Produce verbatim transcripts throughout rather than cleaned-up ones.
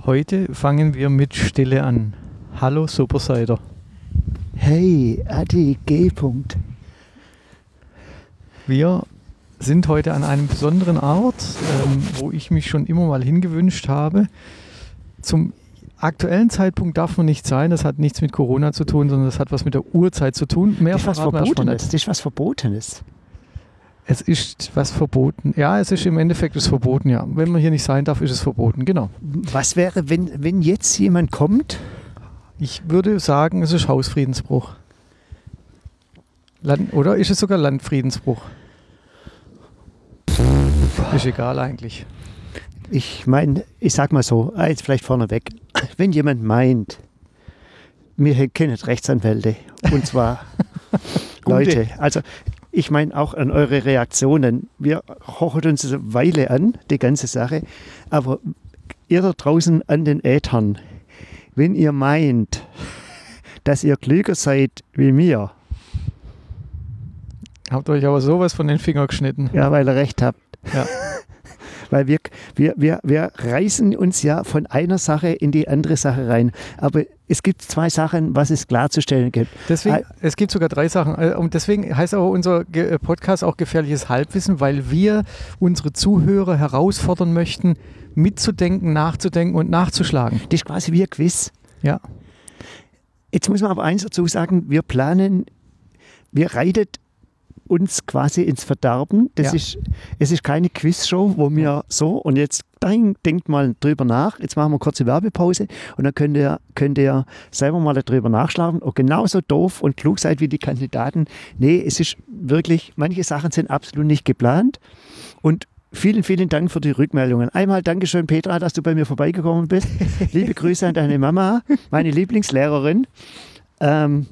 Heute fangen wir mit Stille an. Hallo Supersider. Hey, Adi G. -Punkt. Wir sind heute an einem besonderen Ort, ähm, wo ich mich schon immer mal hingewünscht habe. Zum aktuellen Zeitpunkt darf man nicht sein, das hat nichts mit Corona zu tun, sondern das hat was mit der Uhrzeit zu tun. Mehr das ist was verraten wir erstmal Verbotenes. nicht. Das ist was Verbotenes. Es ist was verboten. Ja, es ist im Endeffekt ist verboten, ja. Wenn man hier nicht sein darf, ist es verboten, genau. Was wäre, wenn, wenn jetzt jemand kommt? Ich würde sagen, es ist Hausfriedensbruch. Land, oder ist es sogar Landfriedensbruch? Ist egal eigentlich. Ich meine, ich sag mal so, jetzt vielleicht vorneweg, wenn jemand meint, wir kennen Rechtsanwälte, und zwar Leute, also ich meine auch an eure Reaktionen, wir hochen uns eine Weile an, die ganze Sache, aber ihr da draußen an den Äthern, wenn ihr meint, dass ihr klüger seid wie mir. Habt euch aber sowas von den Fingern geschnitten. Ja, weil ihr recht habt. Ja. Weil wir, wir, wir, wir reißen uns ja von einer Sache in die andere Sache rein. Aber es gibt zwei Sachen, was es klarzustellen gibt. Deswegen, äh, es gibt sogar drei Sachen. Und deswegen heißt auch unser Podcast auch gefährliches Halbwissen, weil wir unsere Zuhörer herausfordern möchten, mitzudenken, nachzudenken und nachzuschlagen. Das ist quasi wie ein Quiz. Ja. Jetzt muss man aber eins dazu sagen, wir planen, wir reiten uns quasi ins Verderben. Das ja. ist, es ist keine Quizshow, wo wir so und jetzt denkt mal drüber nach. Jetzt machen wir eine kurze Werbepause und dann könnt ihr, könnt ihr selber mal darüber nachschlagen und genauso doof und klug seid wie die Kandidaten. Nee, es ist wirklich, manche Sachen sind absolut nicht geplant und vielen, vielen Dank für die Rückmeldungen. Einmal Dankeschön, Petra, dass du bei mir vorbeigekommen bist. Liebe Grüße an deine Mama, meine Lieblingslehrerin. Ähm,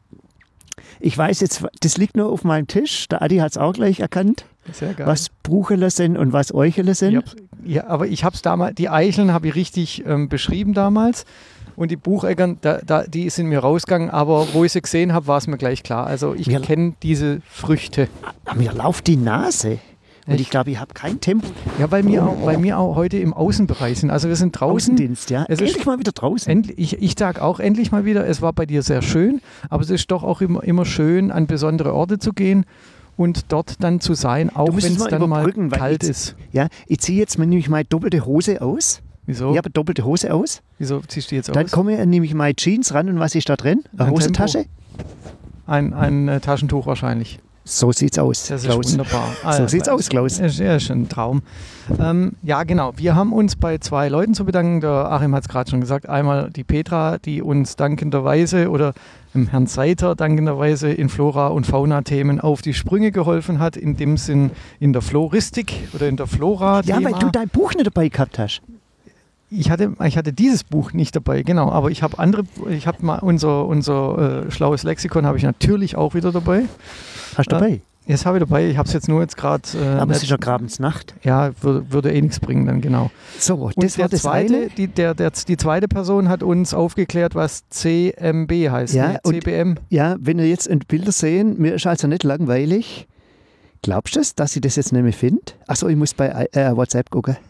Ich weiß jetzt, das liegt nur auf meinem Tisch. Der Adi hat es auch gleich erkannt, Sehr geil. was Bucheler sind und was Eucheler sind. Ja, aber ich habe es damals, die Eicheln habe ich richtig ähm, beschrieben damals und die Bucheggern, da, da, die sind mir rausgegangen, aber wo ich sie gesehen habe, war es mir gleich klar. Also ich kenne diese Früchte. Mir läuft die Nase. Und Echt? ich glaube, ich habe kein Tempo. Ja, bei mir, auch, bei mir auch heute im Außenbereich sind. Also wir sind draußen. Außendienst, ja. Es Endlich ist, mal wieder draußen. Endlich, ich ich sage auch endlich mal wieder, es war bei dir sehr schön, aber es ist doch auch immer, immer schön, an besondere Orte zu gehen und dort dann zu sein, auch wenn es dann mal kalt ich, ist. Ja, ich ziehe jetzt mal nämlich meine doppelte Hose aus. Wieso? Ich habe eine doppelte Hose aus. Wieso ziehst du jetzt Dann aus? komme ich nämlich meine Jeans ran und was ist da drin? Eine Ein Hosentasche? Ein, ein äh, Taschentuch wahrscheinlich. So sieht's aus, Das ist Klaus. wunderbar. So sieht's aus, Klaus. Ist, ja, ist ein Traum. Ähm, ja, genau. Wir haben uns bei zwei Leuten zu bedanken. Der Achim hat es gerade schon gesagt. Einmal die Petra, die uns dankenderweise oder dem Herrn Seiter dankenderweise in Flora- und Fauna-Themen auf die Sprünge geholfen hat. In dem Sinn in der Floristik oder in der Flora. Ja, weil du dein Buch nicht dabei gehabt hast. Ich hatte, ich hatte dieses Buch nicht dabei, genau, aber ich habe andere, ich habe mal unser, unser äh, schlaues Lexikon habe ich natürlich auch wieder dabei. Hast du dabei? Äh, das habe ich dabei, ich habe es jetzt nur jetzt gerade... Äh, aber es ist ja Grabensnacht. Ja, würde, würde eh nichts bringen dann, genau. So, und das der war das zweite, eine. Die, der, der, die zweite Person hat uns aufgeklärt, was C M B heißt, ja, ne? C B M. Und, ja, wenn ihr jetzt Bilder sehen, mir ist also nicht langweilig. Glaubst du das, dass ich das jetzt nicht mehr finde? Achso, ich muss bei äh, WhatsApp gucken.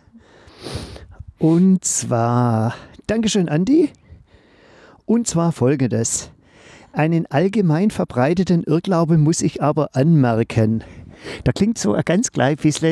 Und zwar, Dankeschön, Andi. Und zwar folgendes. Einen allgemein verbreiteten Irrglaube muss ich aber anmerken. Da klingt so ein ganz klein bisschen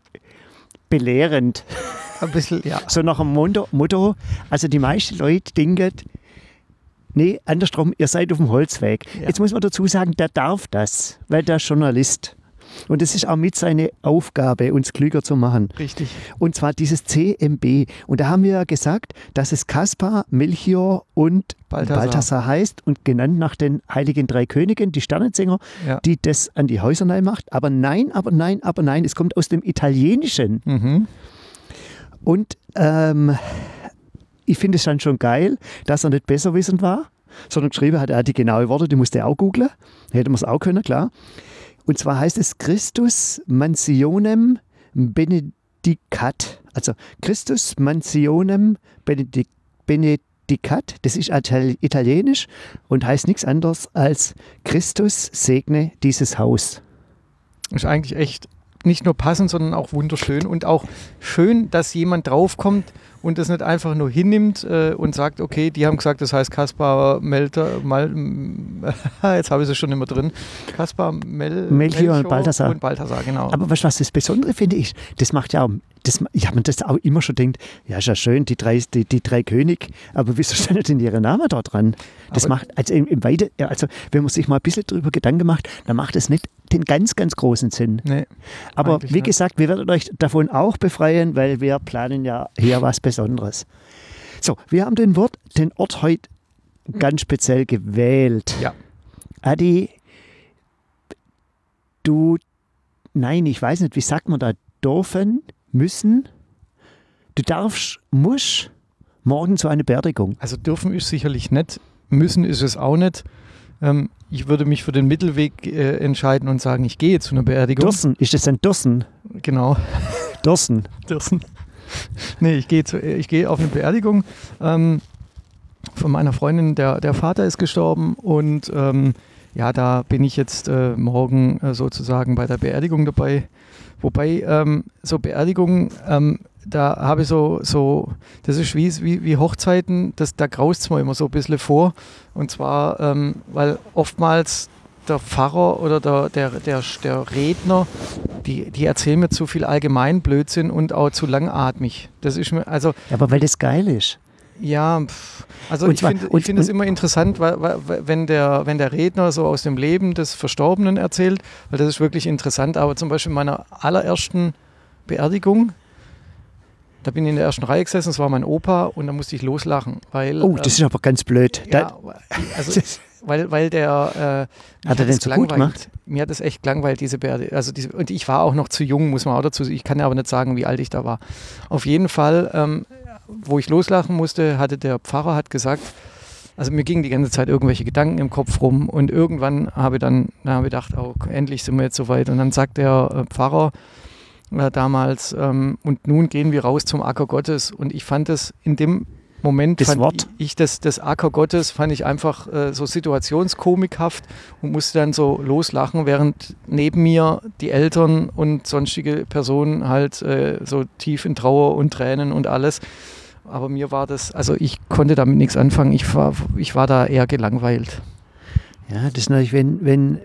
belehrend. Ein bisschen, ja. So nach dem Motto, also die meisten Leute denken, nee, andersrum, ihr seid auf dem Holzweg. Ja. Jetzt muss man dazu sagen, der darf das, weil der Journalist. Und es ist auch mit seine Aufgabe, uns klüger zu machen. Richtig. Und zwar dieses C M B. Und da haben wir ja gesagt, dass es Kaspar, Melchior und Balthasar, Balthasar heißt und genannt nach den heiligen drei Königen, die Sternensänger, ja. die das an die Häuser rein macht. Aber nein, aber nein, aber nein, es kommt aus dem Italienischen. Mhm. Und ähm, ich finde es dann schon geil, dass er nicht besserwissend war, sondern geschrieben hat, er hat die genaue Worte, die musste er auch googlen. Hätte man es auch können, klar. Und zwar heißt es Christus Mansionem Benedicat. Also Christus Mansionem Benedic- Benedicat, das ist italienisch und heißt nichts anderes als Christus segne dieses Haus. Ist eigentlich echt nicht nur passend, sondern auch wunderschön und auch schön, dass jemand draufkommt und das nicht einfach nur hinnimmt äh, und sagt, okay, die haben gesagt, das heißt Kaspar Melter, Mal, jetzt habe ich es schon immer drin, Kaspar Mel, Melchior und Balthasar. und Balthasar, genau. Aber weißt du, was das Besondere finde ich? Das macht ja auch, das, ich habe mir das auch immer schon gedacht, ja, ist ja schön, die drei, die, die drei König, aber wieso stehen denn ihre Namen da dran? Das aber macht, also im, im Weite, also wenn man sich mal ein bisschen darüber Gedanken macht, dann macht es nicht den ganz, ganz großen Sinn. Nee, aber wie nicht. gesagt, wir werden euch davon auch befreien, weil wir planen ja hier was Besonderes. So, wir haben den Wort, den Ort heute ganz speziell gewählt. Ja. Adi, du, nein, ich weiß nicht, wie sagt man da, dürfen, müssen, du darfst, musst morgen zu einer Beerdigung. Also dürfen ist sicherlich nicht, müssen ist es auch nicht. Ähm, ich würde mich für den Mittelweg äh, entscheiden und sagen, ich gehe zu einer Beerdigung. Dürsen, ist das ein Dürsen? Genau. Dürsen. Dürsen. Nee, ich gehe zu, ich gehe auf eine Beerdigung ähm, von meiner Freundin, der, der Vater ist gestorben und ähm, ja, da bin ich jetzt äh, morgen äh, sozusagen bei der Beerdigung dabei. Wobei ähm, so Beerdigungen, ähm, da habe ich so, so, das ist wie, wie, wie Hochzeiten, das, da graust es mir immer so ein bisschen vor. Und zwar, ähm, weil oftmals der Pfarrer oder der, der, der, der Redner, die, die erzählen mir zu viel Allgemeinblödsinn und auch zu langatmig. Das ist mir, also. Ja, aber weil das geil ist. Ja, also und ich finde ich find es immer interessant, weil, weil, wenn, der, wenn der Redner so aus dem Leben des Verstorbenen erzählt, weil das ist wirklich interessant. Aber zum Beispiel in meiner allerersten Beerdigung, da bin ich in der ersten Reihe gesessen, das war mein Opa und da musste ich loslachen. Weil, oh, das ähm, ist aber ganz blöd. Ja, also, weil, weil der... Äh, hat er denn so gut gemacht? Mir hat es echt gelangweilt, diese Beerdigung. Also diese, und ich war auch noch zu jung, muss man auch dazu sagen. Ich kann ja aber nicht sagen, wie alt ich da war. Auf jeden Fall... Ähm, wo ich loslachen musste, hatte der Pfarrer hat gesagt, also mir gingen die ganze Zeit irgendwelche Gedanken im Kopf rum und irgendwann habe ich dann da habe ich gedacht, oh, endlich sind wir jetzt soweit. Und dann sagt der äh, Pfarrer äh, damals, ähm, und nun gehen wir raus zum Acker Gottes. Und ich fand es in dem Moment, das fand Wort. ich das, das Acker Gottes, fand ich einfach äh, so situationskomikhaft und musste dann so loslachen, während neben mir die Eltern und sonstige Personen halt äh, so tief in Trauer und Tränen und alles. Aber mir war das, also ich konnte damit nichts anfangen. Ich war, ich war da eher gelangweilt. Ja, das ist natürlich, wenn, wenn,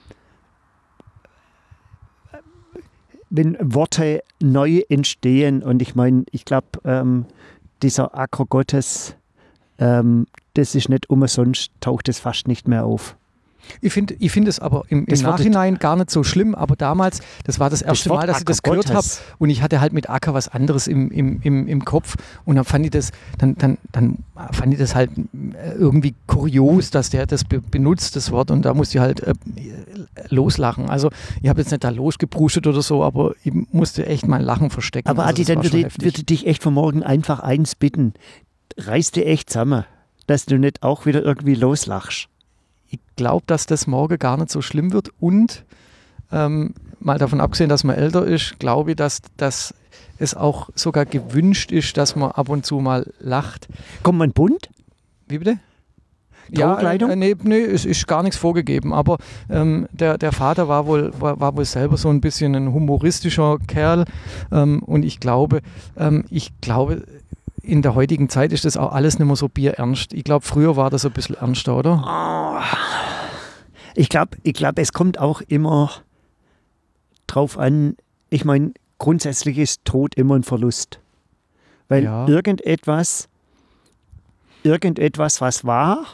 wenn Worte neu entstehen und ich meine, ich glaube, ähm, dieser Acker Gottes, ähm, das ist nicht umsonst, taucht es fast nicht mehr auf. Ich finde ich find es aber im, im Nachhinein gar nicht so schlimm, aber damals, das war das erste das Mal, dass ich das gehört habe und ich hatte halt mit Acker was anderes im, im, im, im Kopf und dann fand ich das, dann, dann, dann fand ich das halt irgendwie kurios, dass der das be- benutzt, das Wort, und da musste ich halt äh, loslachen. Also ich habe jetzt nicht da losgeprustet oder so, aber ich musste echt mein Lachen verstecken. Aber also, Adi, dann würde, würde dich echt von morgen einfach eins bitten, reiß dir echt zusammen, dass du nicht auch wieder irgendwie loslachst. Ich glaube, dass das morgen gar nicht so schlimm wird und ähm, mal davon abgesehen, dass man älter ist, glaube ich, dass, dass es auch sogar gewünscht ist, dass man ab und zu mal lacht. Kommt man bunt? Wie bitte? Trauerkleidung? Ja, äh, nee, nee, es ist gar nichts vorgegeben, aber ähm, der, der Vater war wohl, war, war wohl selber so ein bisschen ein humoristischer Kerl ähm, und ich glaube, ähm, ich glaube, in der heutigen Zeit ist das auch alles nicht mehr so bierernst. Ich glaube, früher war das ein bisschen ernster, oder? Oh. Ich glaube, ich glaub, es kommt auch immer drauf an, ich meine, grundsätzlich ist Tod immer ein Verlust. Weil ja. irgendetwas, irgendetwas, was war,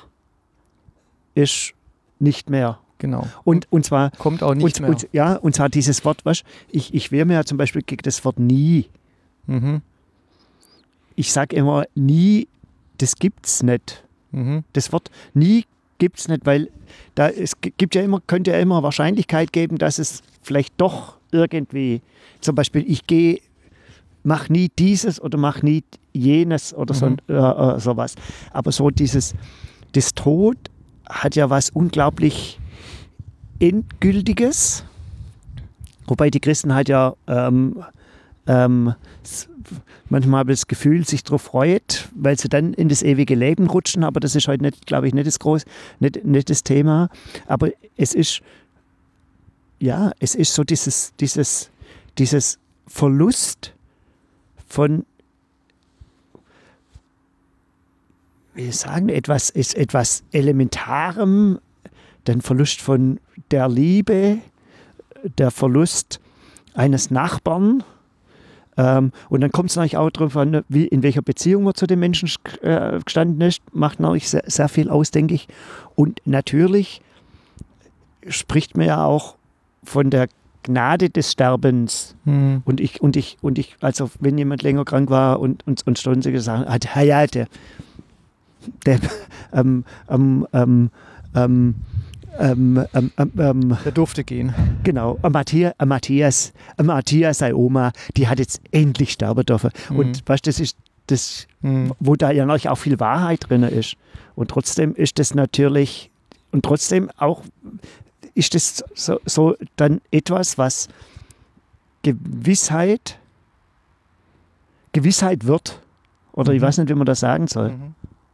ist nicht mehr. Genau. Und, und zwar kommt auch nicht und, mehr. Und, ja, und zwar dieses Wort, was ich, ich wehre mir ja zum Beispiel gegen das Wort nie. Mhm. Ich sage immer, nie, das gibt's nicht. Mhm. Das Wort nie gibt's nicht, weil da es gibt ja immer, könnte ja immer Wahrscheinlichkeit geben, dass es vielleicht doch irgendwie, zum Beispiel, ich gehe, mach nie dieses oder mach nie jenes oder so, mhm. äh, äh, sowas. Aber so dieses, das Tod hat ja was unglaublich Endgültiges, wobei die Christen halt ja ähm, ähm, manchmal habe ich das Gefühl, sich darauf freut, weil sie dann in das ewige Leben rutschen, aber das ist heute nicht, glaube ich, nicht das groß, nicht, nicht das Thema. Aber es ist, ja, es ist so dieses, dieses, dieses Verlust von, wie sagen, etwas, ist etwas Elementarem, den Verlust von der Liebe, der Verlust eines Nachbarn. Ähm, und dann kommt es natürlich auch darauf an, wie, in welcher Beziehung man zu den Menschen äh, gestanden ist. Macht natürlich sehr, sehr viel aus, denke ich. Und natürlich spricht man ja auch von der Gnade des Sterbens. Mhm. Und ich, und ich, und ich, also wenn jemand länger krank war und uns und, und so gesagt hat, ja, ja, der, der, ähm, ähm, ähm, ähm, ähm, ähm, ähm, Der durfte gehen. genau, Matthias, Matthias, Matthias, seine Oma, die hat jetzt endlich sterben dürfen. Mhm. Und weißt, das ist das, Mhm. wo da ja noch auch viel Wahrheit drin ist. Und trotzdem ist das natürlich, und trotzdem auch ist das so, so dann etwas, was Gewissheit, Gewissheit wird. Oder Mhm. ich weiß nicht, wie man das sagen soll. Mhm.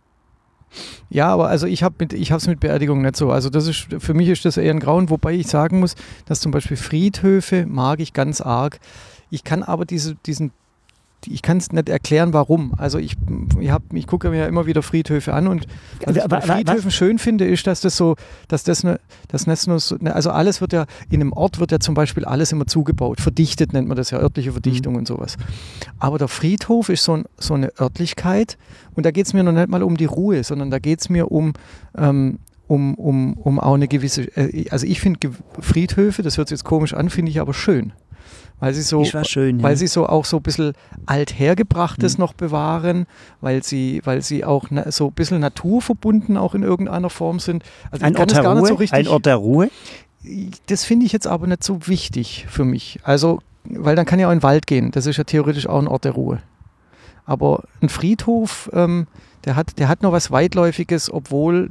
Ja, aber also ich habe es mit Beerdigung nicht so. Also das ist, für mich ist das eher ein Grauen, wobei ich sagen muss, dass zum Beispiel Friedhöfe mag ich ganz arg. Ich kann aber diese, diesen, ich kann es nicht erklären, warum. Also ich, ich, hab, ich gucke mir ja immer wieder Friedhöfe an und was ich bei Friedhöfen schön finde, ist, dass das so, dass das ne, das nicht nur so, ne, also alles wird ja, in einem Ort wird ja zum Beispiel alles immer zugebaut. Verdichtet nennt man das ja, örtliche Verdichtung mhm. und sowas. Aber der Friedhof ist so, ein, so eine Örtlichkeit und da geht es mir noch nicht mal um die Ruhe, sondern da geht es mir um, ähm, um, um, um auch eine gewisse, äh, also ich finde Friedhöfe, das hört sich jetzt komisch an, finde ich aber schön. Weil sie so, schön, weil ja. sie so auch so ein bisschen Althergebrachtes mhm. noch bewahren, weil sie, weil sie auch na, so ein bisschen naturverbunden auch in irgendeiner Form sind. Also ein, Ort der Ruhe, so richtig, ein Ort der Ruhe? Das finde ich jetzt aber nicht so wichtig für mich. Also, weil dann kann ja auch in den Wald gehen. Das ist ja theoretisch auch ein Ort der Ruhe. Aber ein Friedhof, ähm, der hat, der hat noch was Weitläufiges, obwohl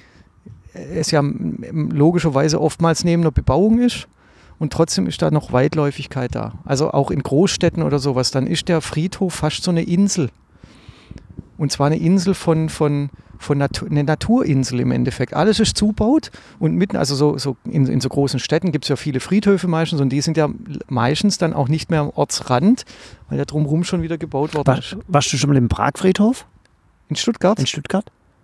es ja logischerweise oftmals neben einer Bebauung ist. Und trotzdem ist da noch Weitläufigkeit da. Also auch in Großstädten oder sowas, dann ist der Friedhof fast so eine Insel. Und zwar eine Insel von, von, von Natur, eine Naturinsel im Endeffekt. Alles ist zubaut und mitten, also so, so in, in so großen Städten gibt es ja viele Friedhöfe meistens und die sind ja meistens dann auch nicht mehr am Ortsrand, weil ja drumherum schon wieder gebaut worden ist. War, warst du schon mal im Pragfriedhof? In Stuttgart? In Stuttgart?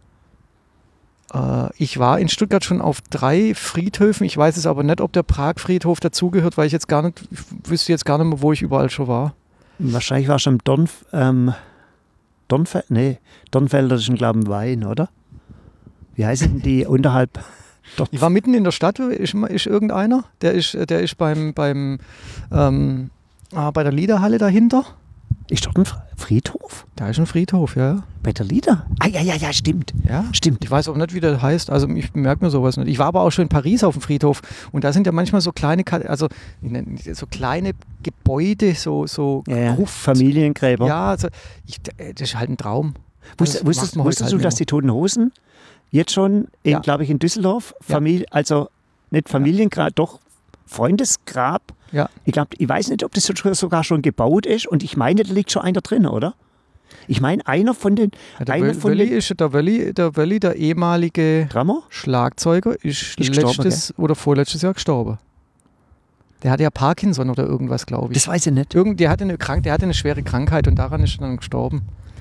Ich war in Stuttgart schon auf drei Friedhöfen. Ich weiß es aber nicht, ob der Pragfriedhof dazugehört, weil ich jetzt gar nicht, ich wüsste jetzt gar nicht mehr, wo ich überall schon war. Wahrscheinlich war schon im Dornf, ähm, Dornfeld, nee, Dornfelder ist ein, glaube ich, Wein, oder? Wie heißen die unterhalb? Dorf? Ich war mitten in der Stadt, ist, ist irgendeiner, der ist, der ist beim, beim ähm, ah, bei der Liederhalle dahinter. Ist dort ein Friedhof? Da ist ein Friedhof, ja. Bei der Lieder? Ah, ja, ja, ja, stimmt. Ja, stimmt. Ich weiß auch nicht, wie der heißt. Also ich merke mir sowas nicht. Ich war aber auch schon in Paris auf dem Friedhof und da sind ja manchmal so kleine, also so kleine Gebäude, so, so ja, ja. Gruft. Familiengräber. Ja, also ich, das ist halt ein Traum. Wusstest, also, wusstest, wusstest halt du, dass die Toten Hosen jetzt schon, ja. glaube ich, in Düsseldorf, Familie, ja. also nicht Familiengrab, doch Freundesgrab. Ja. Ich glaube, ich weiß nicht, ob das sogar schon gebaut ist und ich meine, da liegt schon einer drin, oder? Ich meine, einer von den... Ja, der einer Wölli von den ist, der, Wölli, der Wölli, der ehemalige Drummer? Schlagzeuger, ist, ist letztes oder vorletztes Jahr gestorben. Der hatte ja Parkinson oder irgendwas, glaube ich. Das weiß ich nicht. Irgend, der, hatte eine Krank, der hatte eine schwere Krankheit und daran ist er dann gestorben.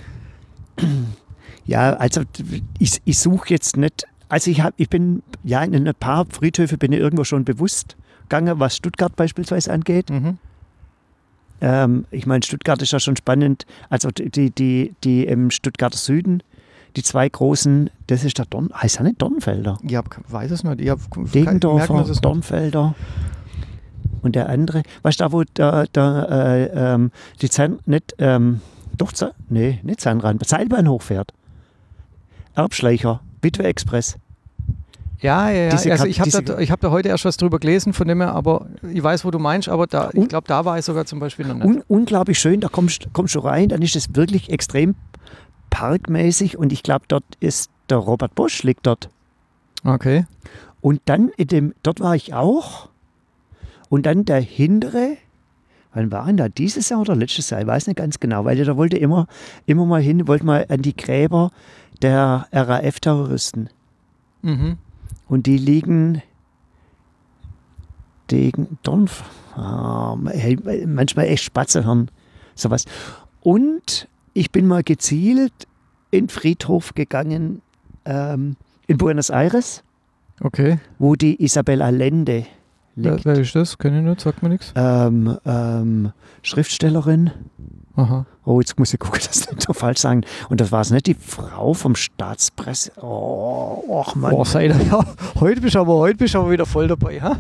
Ja, also ich, ich suche jetzt nicht... Also ich, hab, ich bin, ja, in ein paar Friedhöfe bin ich irgendwo schon bewusst gegangen, was Stuttgart beispielsweise angeht. Mhm. Ähm, ich meine, Stuttgart ist ja schon spannend. Also die, die, die im Stuttgarter Süden, die zwei großen, das ist der Dorn, heißt ja nicht Dornfelder? Ich hab, weiß es nicht. Ich hab, Degendorfer, Dornfelder. Und der andere, weißt du, da wo der, der, äh, ähm, die Zahn, nicht, ähm, doch, nee, nicht Zahnrad, Seilbahn hochfährt. Erbschleicher, Witwe Express. Ja, ja, ja. Diese, also ich habe diese, da, hab da heute erst was drüber gelesen, von dem her, aber ich weiß, wo du meinst, aber da, ich glaube, da war ich sogar zum Beispiel noch nicht. Un, unglaublich schön, da kommst, kommst du rein, dann ist es wirklich extrem parkmäßig und ich glaube, dort ist der Robert Bosch, liegt dort. Okay. Und dann, in dem, dort war ich auch und dann der hintere, wann war denn da, dieses Jahr oder letztes Jahr, ich weiß nicht ganz genau, weil der wollte immer, immer mal hin, wollte mal an die Gräber der R A F-Terroristen. Mhm. Und die liegen Degen, Dornf, ah, hey, manchmal echt Spatzehirn, sowas. Und ich bin mal gezielt in den Friedhof gegangen ähm, in Buenos Aires, Okay. wo die Isabel Allende Wer, liegt. wer ist das? Kenn ich nicht, sagt mir nichts. Ähm, ähm, Schriftstellerin. Aha. Oh, jetzt muss ich gucken, dass ich nicht so falsch sagen. Und das war es nicht, die Frau vom Staatspresse. Oh, ach Mann. Boah, sei da, ja. Heute bist du aber, heute bist du aber wieder voll dabei, ha?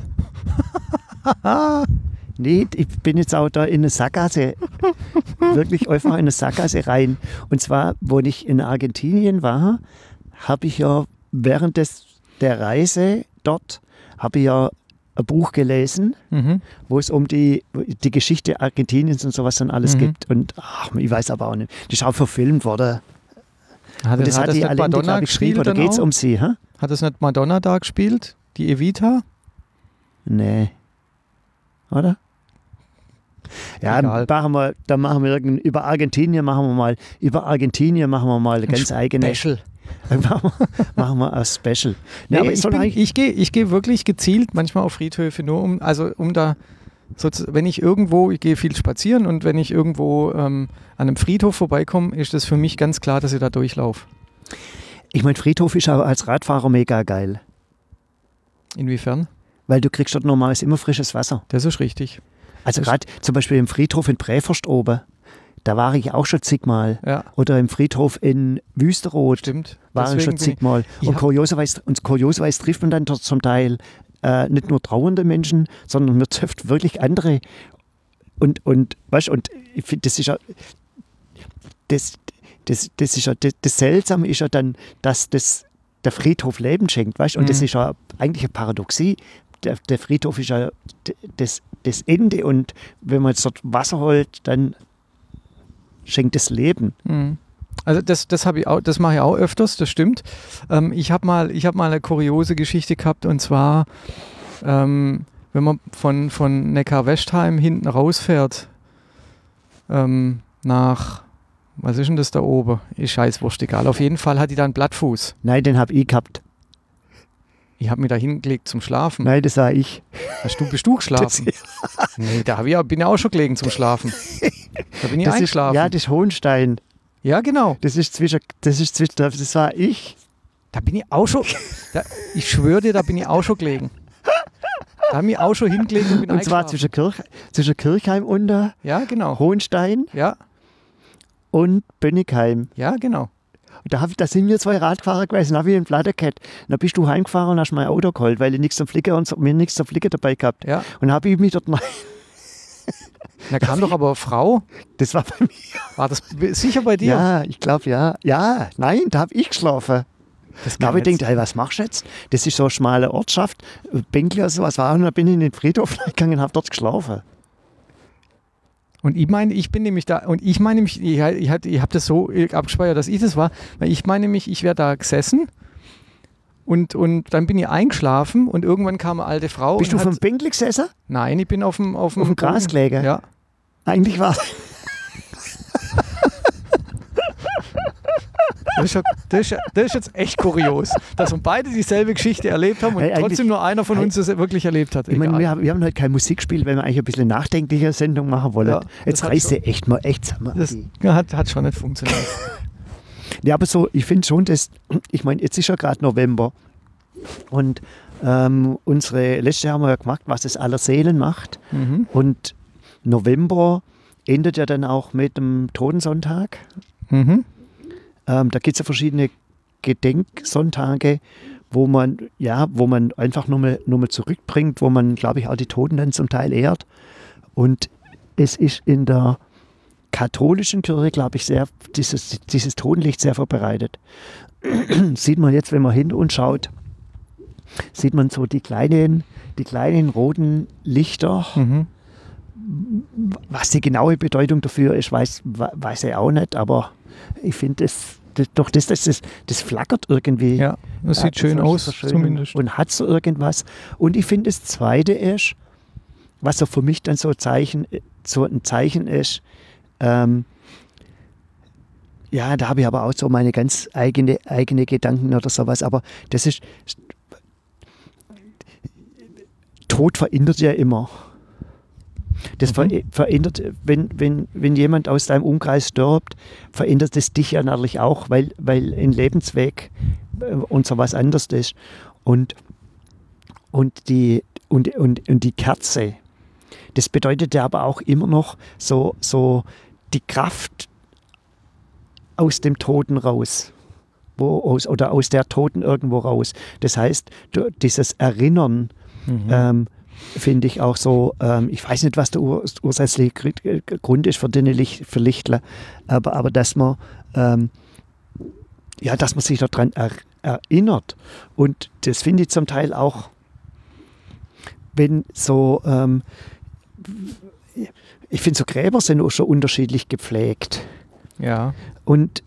Nee, ich bin jetzt auch da in eine Sackgasse. Wirklich einfach in eine Sackgasse rein. Und zwar, wo ich in Argentinien war, habe ich ja während des, der Reise dort, habe ich ja ein Buch gelesen, Mhm. wo es um die, die Geschichte Argentiniens und sowas dann alles Mhm. gibt. Und ach, ich weiß aber auch nicht. Die ist auch verfilmt worden. Hat, Und das hat hat das die nicht Allende, Madonna glaube ich, geschrieben. gespielt Oder dann geht es auch? um sie? Hä? Hat das nicht Madonna da gespielt? Die Evita? Nee. Oder? Ja, Egal. machen wir, da machen wir irgendein, über Argentinien machen wir mal, über Argentinien machen wir mal eine ganz eigene. Special. machen wir- machen wir ein Special. Nee, Ja, aber ich, soll bin- eigentlich- ich gehe ich geh wirklich gezielt manchmal auf Friedhöfe, nur um, also um da, sozu- wenn ich irgendwo, ich gehe viel spazieren und wenn ich irgendwo ähm, an einem Friedhof vorbeikomme, ist das für mich ganz klar, dass ich da durchlaufe. ich meine, Friedhof ist aber als Radfahrer mega geil, Inwiefern? weil du kriegst dort normales immer frisches Wasser. Das ist richtig. Also Das- gerade zum Beispiel im Friedhof in Präforst oben, da war ich auch schon zigmal. Ja, Oder im Friedhof in Wüsteroth stimmt. war ich Deswegen schon bin ich- zigmal. ich Und hab- kurioserweise, und kurioserweise trifft man dann dort zum Teil äh, nicht nur trauernde Menschen, sondern man trifft wirklich andere. Und, und, weißt, und ich finde, das ist ja, das, das, das ist ja, das, das Seltsame ist ja dann, dass das, der Friedhof Leben schenkt, weißt? Und Mhm. das ist ja eigentlich eine Paradoxie. Der, der Friedhof ist ja d- das, das Ende und wenn man jetzt dort Wasser holt, dann schenkt es Leben. Mhm. Also das, das habe ich auch, das mache ich auch öfters, das stimmt. Ähm, ich habe mal, ich habe mal eine kuriose Geschichte gehabt und zwar, ähm, wenn man von, von Neckar-Westheim hinten rausfährt, ähm, nach, was ist denn das da oben? Ist scheißwurscht, egal. Auf jeden Fall hat die da einen Blattfuß. Nein, den habe ich gehabt. Ich habe mich da hingelegt zum Schlafen. Nein, das war ich. Hast du, bist du geschlafen? Nee, da hab ich, ja- bin ich auch schon gelegen zum Schlafen. Da bin ich Das ist, eingeschlafen. ja, das ist Hohenstein. ja, genau. Das ist zwischen, das ist zwischen, das war ich. Da bin ich auch schon, da, ich schwöre dir, da bin ich auch schon gelegen. Da habe ich auch schon hingelegt und bin Und zwar eingeschlafen. zwischen, Kirch, zwischen Kirchheim unter, Ja, genau. Hohenstein Ja, und Bönnigheim. ja, genau. Und da, hab, ich- da sind wir zwei Radfahrer gewesen, da habe ich einen Platte gehabt. Und dann bist du heimgefahren und hast mein Auto geholt, weil ich nichts zum Flicken und so, mir nichts zum Flicken dabei gehabt. Ja. Und habe ich mich dort mal, Da kam doch aber eine Frau. das war bei mir. War das b- sicher bei dir? Ja, ich glaube ja. Ja, nein, da habe ich geschlafen. Das Da habe ich kann gedacht, hey, was machst du jetzt? Das ist so eine schmale Ortschaft, Bänkli oder sowas war. Und dann bin ich in den Friedhof gegangen und habe dort geschlafen. Und ich meine, ich bin nämlich da, und ich meine nämlich, ich, ich, hatte- ich habe das so abgespeichert, dass ich das war, weil ich meine nämlich, ich wäre da gesessen und, und dann bin ich eingeschlafen und irgendwann kam eine alte Frau. Bist du und auf dem hat, Bänkli gesessen? Nein, ich bin auf dem, auf dem, Auf dem Gras Boden. gelegen? Ja. Eigentlich war Das ist, ja, das, ist, ja- das ist jetzt echt kurios, dass wir beide dieselbe Geschichte erlebt haben und Hey, eigentlich- trotzdem nur einer von hey, uns das wirklich erlebt hat. Ich meine, Egal. wir haben, wir haben heute kein Musikspiel, wenn wir eigentlich ein bisschen nachdenkliche Sendung machen wollen. Ja, das Jetzt hat reißt schon- ihr echt mal echt zusammen. das hat, hat schon nicht funktioniert. Ja, aber so, ich finde schon, dass, ich meine, jetzt ist ja gerade November und ähm, unsere letzte haben wir ja gemacht, was es aller Seelen macht. Mhm. Und November endet ja dann auch mit dem Totensonntag. Mhm. Ähm, da gibt es ja verschiedene Gedenksonntage, wo man, ja, wo man einfach nur mal, nur mal zurückbringt, wo man, glaube ich, auch die Toten dann zum Teil ehrt. Und es ist in der katholischen Kirche, glaube ich, sehr, dieses, dieses Totenlicht sehr verbreitet. Sieht man jetzt, wenn man hinter uns schaut, sieht man so die kleinen, die kleinen roten Lichter. Mhm. Was die genaue Bedeutung dafür ist, weiß, weiß ich auch nicht, aber ich finde, das, das, doch das, das, das, das flackert irgendwie. Ja, das sieht Ja, schön das ist aus, so schön zumindest. Und hat so irgendwas. Und ich finde, das Zweite ist, was so für mich dann so, Zeichen, so ein Zeichen ist, ähm, ja, da habe ich aber auch so meine ganz eigene, eigene Gedanken oder sowas, aber das ist, Tod verändert ja immer. Das Mhm. ver verändert, wenn, wenn, wenn jemand aus deinem Umkreis stirbt, verändert es dich ja natürlich auch, weil, weil ein Lebensweg äh, und so was anderes ist. Und, und, die, und, und, und die Kerze, das bedeutet ja aber auch immer noch so, so die Kraft aus dem Toten raus. Wo, aus, oder aus der Toten irgendwo raus. Das heißt, du, dieses Erinnern, Mhm. ähm, finde ich auch so, ähm, ich weiß nicht, was der ur ursächliche Grund ist für, den Licht, für Lichtler, aber, aber dass man ähm, ja, dass man sich daran er, erinnert. Und das finde ich zum Teil auch, wenn so ähm, ich finde, so Gräber sind auch schon unterschiedlich gepflegt. Ja. Und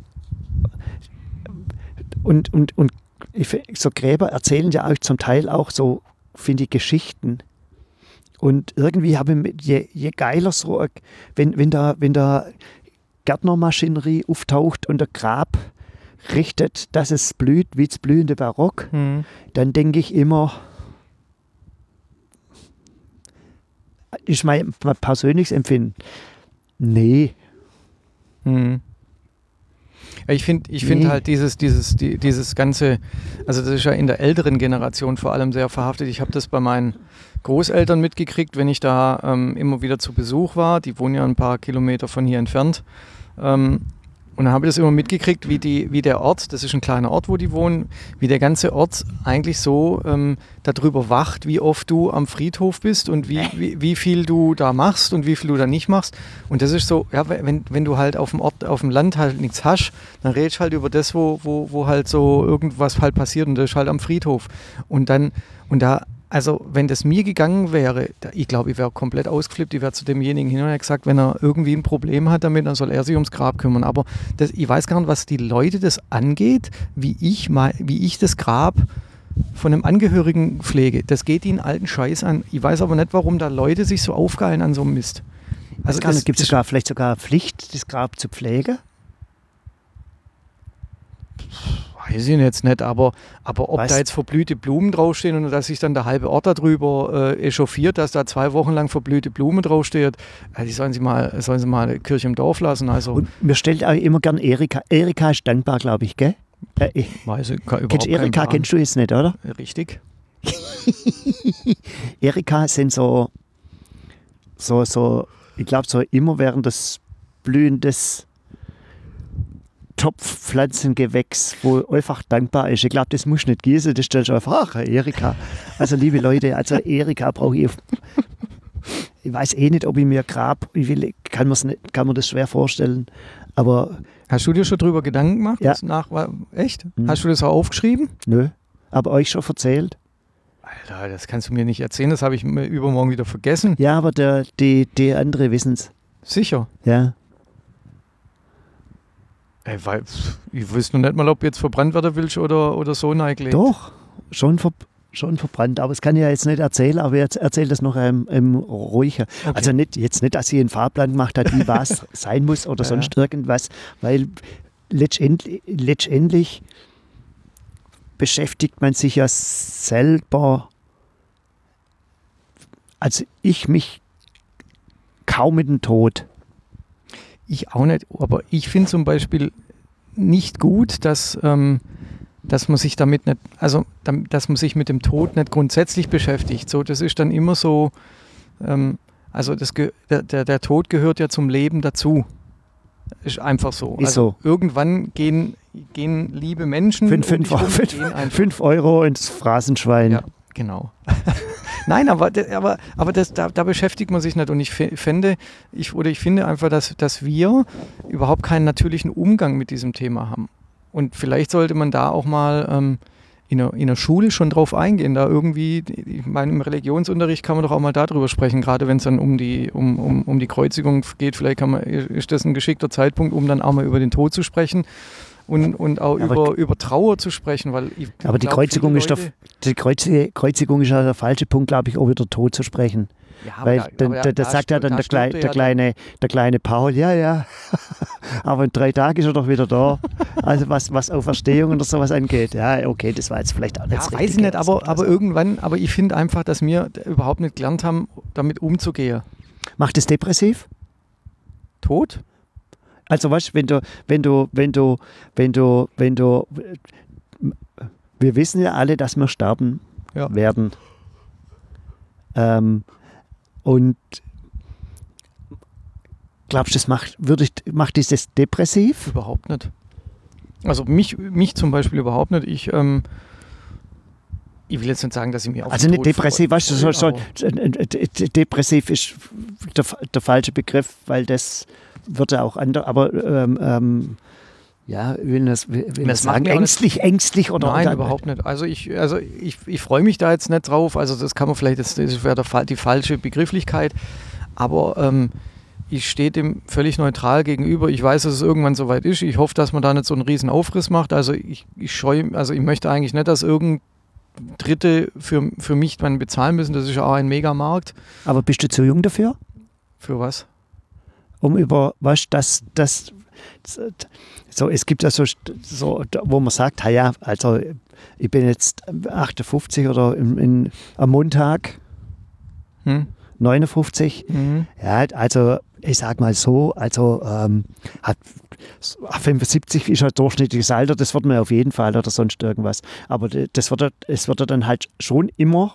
und, und, und ich, so Gräber erzählen ja auch zum Teil auch so, finde ich, Geschichten. Und irgendwie habe ich, je, je geiler so, wenn, wenn da, wenn da Gärtnermaschinerie auftaucht und der Grab richtet, dass es blüht, wie das blühende Barock, Mhm. dann denke ich immer, ist mein, mein persönliches Empfinden, nee. Mhm. Ich finde ich find Nee. halt dieses, dieses, die, dieses ganze, also das ist ja in der älteren Generation vor allem sehr verhaftet. Ich habe das bei meinen Großeltern mitgekriegt, wenn ich da ähm, immer wieder zu Besuch war. Die wohnen ja ein paar Kilometer von hier entfernt. Ähm, und dann habe ich das immer mitgekriegt, wie, die, wie der Ort, das ist ein kleiner Ort, wo die wohnen, wie der ganze Ort eigentlich so ähm, darüber wacht, wie oft du am Friedhof bist und wie, wie, wie viel du da machst und wie viel du da nicht machst. Und das ist so, ja, wenn, wenn du halt auf dem Ort, auf dem Land halt nichts hast, dann redest du halt über das, wo, wo, wo halt so irgendwas halt passiert und das ist halt am Friedhof. Und dann, und da, also wenn das mir gegangen wäre, da, ich glaube, ich wäre komplett ausgeflippt, ich wäre zu demjenigen hin und her gesagt, wenn er irgendwie ein Problem hat damit, dann soll er sich ums Grab kümmern. Aber das, ich weiß gar nicht, was die Leute das angeht, wie ich, mal, wie ich das Grab von einem Angehörigen pflege. Das geht ihnen alten Scheiß an. Ich weiß aber nicht, warum da Leute sich so aufgeilen an so einem Mist. Also gibt es sogar vielleicht sogar Pflicht, das Grab zu pflegen? Weiß ich jetzt nicht, aber, aber ob Was? da jetzt verblühte Blumen draufstehen und dass sich dann der halbe Ort darüber äh, echauffiert, dass da zwei Wochen lang verblühte Blumen draufsteht, äh, die sollen sie mal, sollen sie mal eine Kirche im Dorf lassen. Also, Und mir stellt auch immer gern Erika. Erika ist dankbar, glaube ich, gell? Äh, ich- weiß ich, kann überhaupt kennst du keinen Erika, Plan. kennst du jetzt nicht, oder? Richtig. Erika sind so, so, so, ich glaube, so immerwährendes blühendes Topfpflanzengewächs, wo einfach dankbar ist. Ich glaube, das muss nicht gießen, das stellst du einfach, ach, Erika. Also, liebe Leute, also Erika brauche ich. Ich weiß eh nicht, ob ich mir Grab, ich will, kann, mir's nicht, kann mir das schwer vorstellen, aber Hast du dir schon drüber Gedanken gemacht? Ja. Was Nach, war, echt? Mhm. Hast du das auch aufgeschrieben? nö. Aber euch schon erzählt? Alter, das kannst du mir nicht erzählen, das habe ich mir übermorgen wieder vergessen. Ja, aber der, die, die andere wissen es. Sicher. Ja. Ey, weil, pff, ich weiß noch nicht mal, ob jetzt verbrannt werden willst oder, oder so neigelegt. Doch, schon, ver, schon verbrannt. Aber das kann ich ja jetzt nicht erzählen, aber jetzt erzählt das noch ähm, ähm, ruhiger. Okay. Also nicht, jetzt nicht, dass sie einen Fahrplan gemacht hat, wie was sein muss oder Ja, sonst irgendwas, weil letztendlich, letztendlich beschäftigt man sich ja selber, also ich mich kaum mit dem Tod. Ich auch nicht, aber ich finde zum Beispiel nicht gut, dass, ähm, dass man sich damit nicht, also dam- dass man sich mit dem Tod nicht grundsätzlich beschäftigt. So, das ist dann immer so, ähm, also das ge- der, der, der Tod gehört ja zum Leben dazu. Ist einfach so. Ist also so. irgendwann gehen, gehen liebe Menschen Fünf, um fünf, dich rum, fünf, gehen einfach. fünf Euro ins Phrasenschwein. Ja, genau. Nein, aber, de- aber, aber das, da, da beschäftigt man sich nicht. Und ich fä- fände, ich, oder ich finde einfach, dass, dass wir überhaupt keinen natürlichen Umgang mit diesem Thema haben. Und vielleicht sollte man da auch mal ähm, in, der, in der Schule schon drauf eingehen. Da irgendwie, ich meine, im Religionsunterricht kann man doch auch mal darüber sprechen, gerade wenn es dann um die, um, um, um die Kreuzigung geht. Vielleicht kann man, ist das ein geschickter Zeitpunkt, um dann auch mal über den Tod zu sprechen. Und, und auch Aber- über, über Trauer zu sprechen, weil ich Aber die glaub, Kreuzigung viele ist, der, Leute- die Kreuzi- Kreuzigung ist ja der falsche Punkt, glaube ich, auch über den Tod zu sprechen. Ja, aber Weil da, dann, aber da, da da sagt ja stirbt- dann da der, Klei, stirbt er der, ja kleine, der kleine Paul, ja, ja, aber in drei Tagen ist er doch wieder da. Also was, was Auferstehung oder sowas angeht. Ja, okay, das war jetzt vielleicht auch nicht Ja, das weiß Richtige, ich nicht, was aber, ich aber gesagt irgendwann, aber ich finde einfach, dass wir überhaupt nicht gelernt haben, damit umzugehen. habe. Macht es depressiv? Tod? Also weißt, wenn du, wenn du, wenn du, wenn du, wenn du, wir wissen ja alle, dass wir sterben Ja. werden. Ähm, und glaubst du, das macht, würde ich, macht dieses depressiv? Überhaupt nicht. Also mich, mich zum Beispiel überhaupt nicht. Ich, ähm, ich will jetzt nicht sagen, dass ich mir auf Also den nicht Tod depressiv, freue, weißt du, so, so, aber- depressiv ist der, der falsche Begriff, weil das wird ja auch anders, aber ähm, ähm, ja, will das, will, will Das das macht sagen, mir auch ängstlich, ängstlich oder Nein, oder, überhaupt nicht. Also ich, also ich, ich freue mich da jetzt nicht drauf. Also das kann man vielleicht, das, das wäre der Fall- die falsche Begrifflichkeit. Aber ähm, ich stehe dem völlig neutral gegenüber. Ich weiß, dass es irgendwann soweit ist. Ich hoffe, dass man da nicht so einen riesen Aufriss macht. Also ich, ich scheue, also ich möchte eigentlich nicht, dass irgendein Dritte für, für mich dann bezahlen müssen. Das ist ja auch ein Megamarkt. aber bist du zu jung dafür? Für was? Um über, was, das, das, so, es gibt ja so, so, wo man sagt, ha ja, also ich bin jetzt achtundfünfzig oder in, in, am Montag Hm? neunundfünfzig. Mhm. Ja, also ich sag mal so, also ähm, hat fünfundsiebzig ist ein durchschnittliches Alter, das wird man auf jeden Fall oder sonst irgendwas. Aber das wird, es wird dann halt schon immer,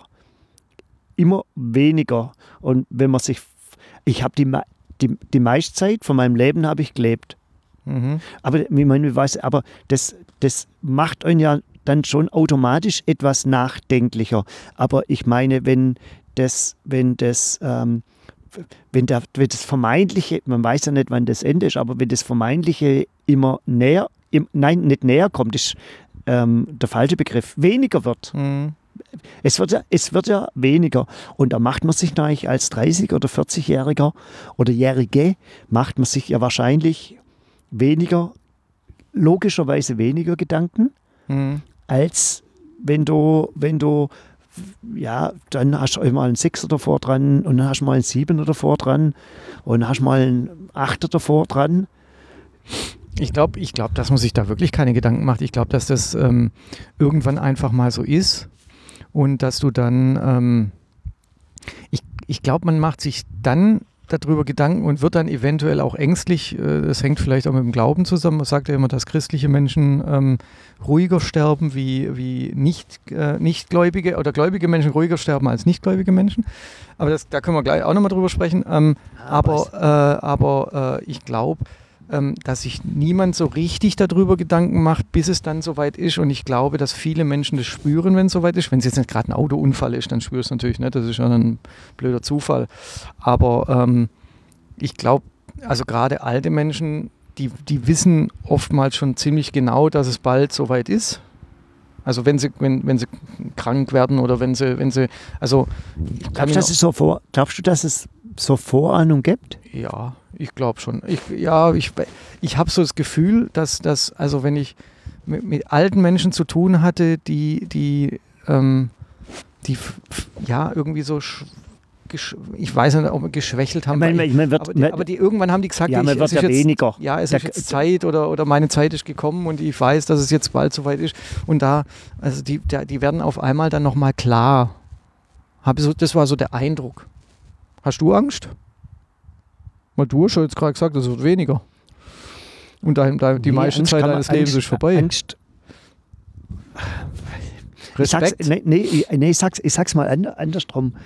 immer weniger. Und wenn man sich, ich habe die, die, die meiste Zeit von meinem Leben habe ich gelebt. Mhm. Aber ich meine, ich weiß, aber das, das macht einen ja dann schon automatisch etwas nachdenklicher. Aber ich meine, wenn das, wenn das, ähm, wenn, der, wenn das Vermeintliche, man weiß ja nicht, wann das Ende ist, aber wenn das Vermeintliche immer näher, im, nein, nicht näher kommt, ist ähm, der falsche Begriff, weniger wird. Mhm. Es wird, ja, es wird ja weniger. Und da macht man sich natürlich als dreißig- oder vierzig-Jähriger oder Jährige, macht man sich ja wahrscheinlich weniger, logischerweise weniger Gedanken, Mhm. als wenn du, wenn du, ja, dann hast du mal einen Sechser davor dran und dann hast du mal einen Siebener davor dran und dann hast du mal einen Achter davor dran. Ich glaube, ich glaub, dass man sich da wirklich keine Gedanken macht. Ich glaube, dass das ähm, irgendwann einfach mal so ist und dass du dann, ähm, ich, ich glaube, man macht sich dann darüber Gedanken und wird dann eventuell auch ängstlich. Äh, das hängt vielleicht auch mit dem Glauben zusammen. Man sagt ja immer, dass christliche Menschen ähm, ruhiger sterben wie, wie nicht, äh, nichtgläubige oder gläubige Menschen ruhiger sterben als nichtgläubige Menschen. Aber das, da können wir gleich auch nochmal drüber sprechen. Ähm, aber äh, aber äh, ich glaube, ähm, dass sich niemand so richtig darüber Gedanken macht, bis es dann soweit ist. Und ich glaube, dass viele Menschen das spüren, wenn es soweit ist. Wenn es jetzt nicht gerade ein Autounfall ist, dann spürst du es natürlich nicht. Das ist ja ein blöder Zufall. Aber ähm, ich glaube, also gerade alte Menschen, die, die wissen oftmals schon ziemlich genau, dass es bald soweit ist. Also wenn sie, wenn, wenn sie krank werden oder wenn sie, wenn sie, also ich kann Glaubst, mir dass es so vor, glaubst du, dass es so Vorahnung gibt? Ja, ich glaube schon. Ich, ja, ich, ich habe so das Gefühl, dass, dass also wenn ich mit, mit alten Menschen zu tun hatte, die, die, ähm, die f- f- ja irgendwie so, sch, gesch, ich weiß nicht, ob wir geschwächelt haben. Ich meine, weil ich- ich meine, wird- aber, die, aber die irgendwann haben die gesagt, Ja, man ich, wird es ist ja jetzt, weniger. ja, es Da- ist jetzt Zeit oder, oder meine Zeit ist gekommen und ich weiß, dass es jetzt bald soweit ist. Und da, also die, der, die werden auf einmal dann nochmal klar. Hab so, das war so der Eindruck. Hast du Angst? Weil du hast ja jetzt gerade gesagt, es wird weniger. Und dein, dein, die Nee, meiste Angst Zeit kann man- deines Lebens Angst- ist vorbei. Angst, ich sag's, Respekt. nee, nee, ich- nee, ich, sag's, ich sag's mal an, andersrum.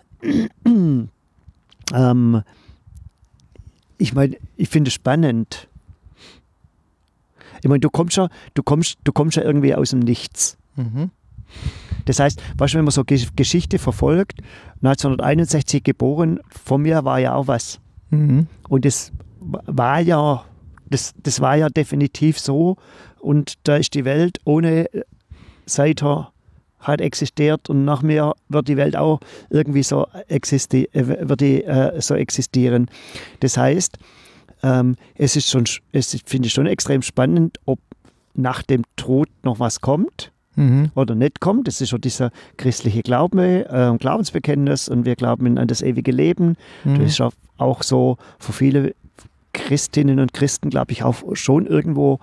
ähm, ich meine, ich finde es spannend. Ich meine, du kommst ja, du kommst, du kommst ja irgendwie aus dem Nichts. Mhm. Das heißt, weißt du, wenn man so Ge- Geschichte verfolgt, neunzehnhunderteinundsechzig geboren, von mir war ja auch was. Mhm. Und das war ja, das, das war ja definitiv so. Und da ist die Welt ohne seither hat existiert und nach mir wird die Welt auch irgendwie so, existi äh, wird die, äh, so existieren. Das heißt, ähm, es ist schon, es ist, finde ich schon extrem spannend, ob nach dem Tod noch was kommt. Mhm. oder nicht kommt. Das ist schon dieser christliche Glaube, äh, Glaubensbekenntnis und wir glauben an das ewige Leben. Mhm. Das ist auch, auch so für viele Christinnen und Christen, glaube ich, auch schon irgendwo,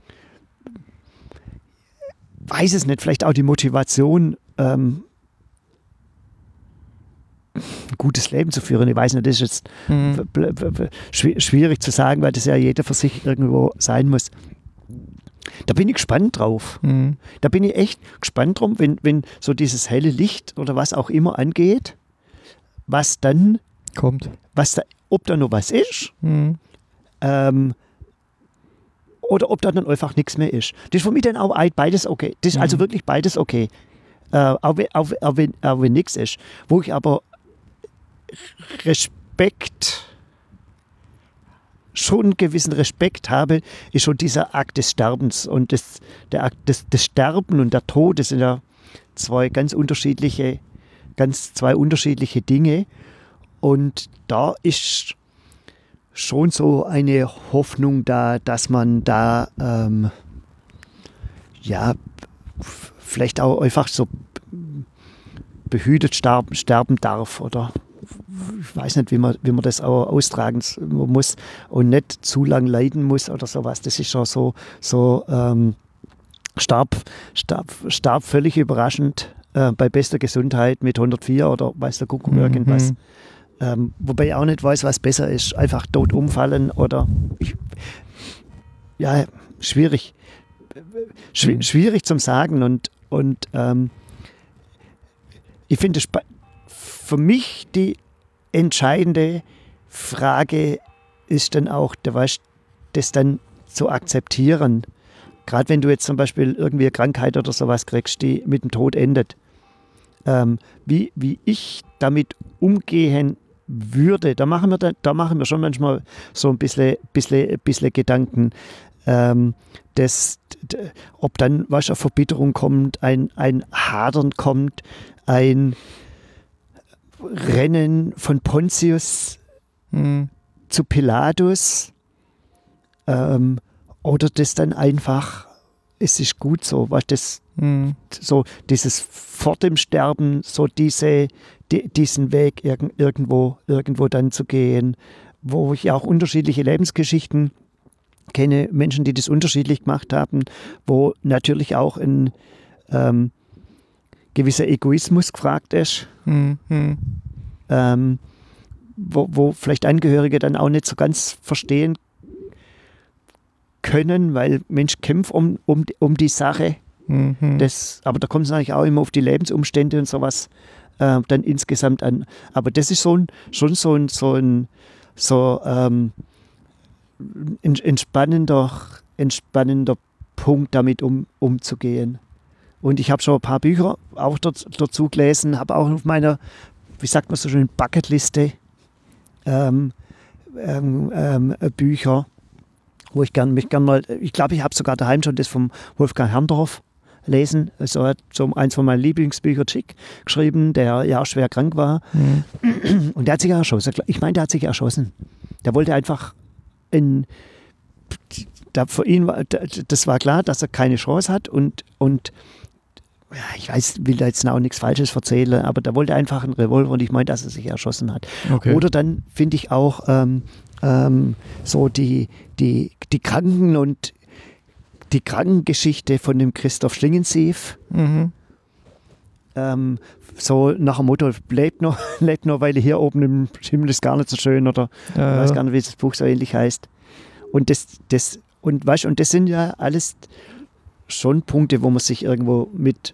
weiß es nicht, vielleicht auch die Motivation, ähm, ein gutes Leben zu führen. Ich weiß nicht, das ist jetzt Mhm. w- w- w- schwi- schwierig zu sagen, weil das ja jeder für sich irgendwo sein muss. Da bin ich gespannt drauf. Mhm. Da bin ich echt gespannt drum, wenn, wenn so dieses helle Licht oder was auch immer angeht, was dann, Kommt. was da, ob da noch was ist, Mhm. ähm, oder ob da dann einfach nichts mehr ist. Das ist für mich dann auch beides okay. Das ist Mhm. also wirklich beides okay. Äh, auch, wenn, auch, auch wenn, auch wenn nichts ist. Wo ich aber Respekt, schon einen gewissen Respekt habe, ist schon dieser Akt des Sterbens. Und das, der Akt des, des Sterben und der Tod, das sind ja zwei ganz unterschiedliche, ganz zwei unterschiedliche Dinge. Und da ist schon so eine Hoffnung da, dass man da ähm, ja f- vielleicht auch einfach so behütet sterben, sterben darf oder ich weiß nicht, wie man, wie man das auch austragen muss und nicht zu lang leiden muss oder sowas. Das ist schon so, so ähm, starb, starb, starb völlig überraschend äh, bei bester Gesundheit mit hundertvier oder weiß der Kuckuck Mhm. irgendwas. Ähm, wobei ich auch nicht weiß, was besser ist. Einfach tot umfallen oder ich, ja, schwierig. Schwi- Mhm. Schwierig zum Sagen und, und ähm, ich finde spa- für mich die entscheidende Frage ist dann auch, der weißt, das dann zu akzeptieren. Gerade wenn du jetzt zum Beispiel irgendwie eine Krankheit oder sowas kriegst, die mit dem Tod endet. Ähm, wie, wie ich damit umgehen würde, da machen wir, da, da machen wir schon manchmal so ein bisschen, bisschen, bisschen Gedanken, ähm, dass, d- ob dann was eine Verbitterung kommt, ein, ein Hadern kommt, ein Rennen von Pontius Mhm. zu Pilatus, ähm, oder das dann einfach, es ist gut so, was das Mhm. so dieses vor dem Sterben, so diese, die, diesen Weg irg irgendwo, irgendwo dann zu gehen, wo ich auch unterschiedliche Lebensgeschichten kenne, Menschen, die das unterschiedlich gemacht haben, wo natürlich auch ein ähm, gewisser Egoismus gefragt ist, Mhm. Mhm. ähm, wo, wo vielleicht Angehörige dann auch nicht so ganz verstehen können, weil Mensch kämpft um, um, um die Sache. Mhm. Das, aber da kommt es natürlich auch immer auf die Lebensumstände und sowas äh, dann insgesamt an. Aber das ist so ein, schon so ein, so ein so, ähm, ein entspannender, entspannender Punkt, damit um, umzugehen. Und ich habe schon ein paar Bücher auch dort, dazu gelesen, habe auch auf meiner, wie sagt man so schön, Bucketliste ähm, ähm, ähm, Bücher, wo ich gern, mich gern mal, ich glaube, ich habe sogar daheim schon das vom Wolfgang Herrndorf lesen. Also er hat so eins von meinen Lieblingsbüchern, Chick, geschrieben, der ja schwer krank war. Mhm. Und der hat sich ja erschossen. Ich meine, der hat sich erschossen. Der wollte einfach in, da für ihn war, das war klar, dass er keine Chance hat und, und ja, ich weiß, will da jetzt auch nichts Falsches erzählen, aber der wollte einfach einen Revolver und ich meine, dass er sich erschossen hat. Okay. Oder dann finde ich auch ähm, ähm, so die, die, die Kranken und die Krankengeschichte von dem Christoph Schlingensief. Mhm. Ähm, so nach dem Motto, lebt noch, lebt noch, weil hier oben im Himmel ist gar nicht so schön oder Ja, ich weiß ja. gar nicht, wie das Buch so ähnlich heißt. Und das, das, und weißt, und das sind ja alles schon Punkte, wo man sich irgendwo mit,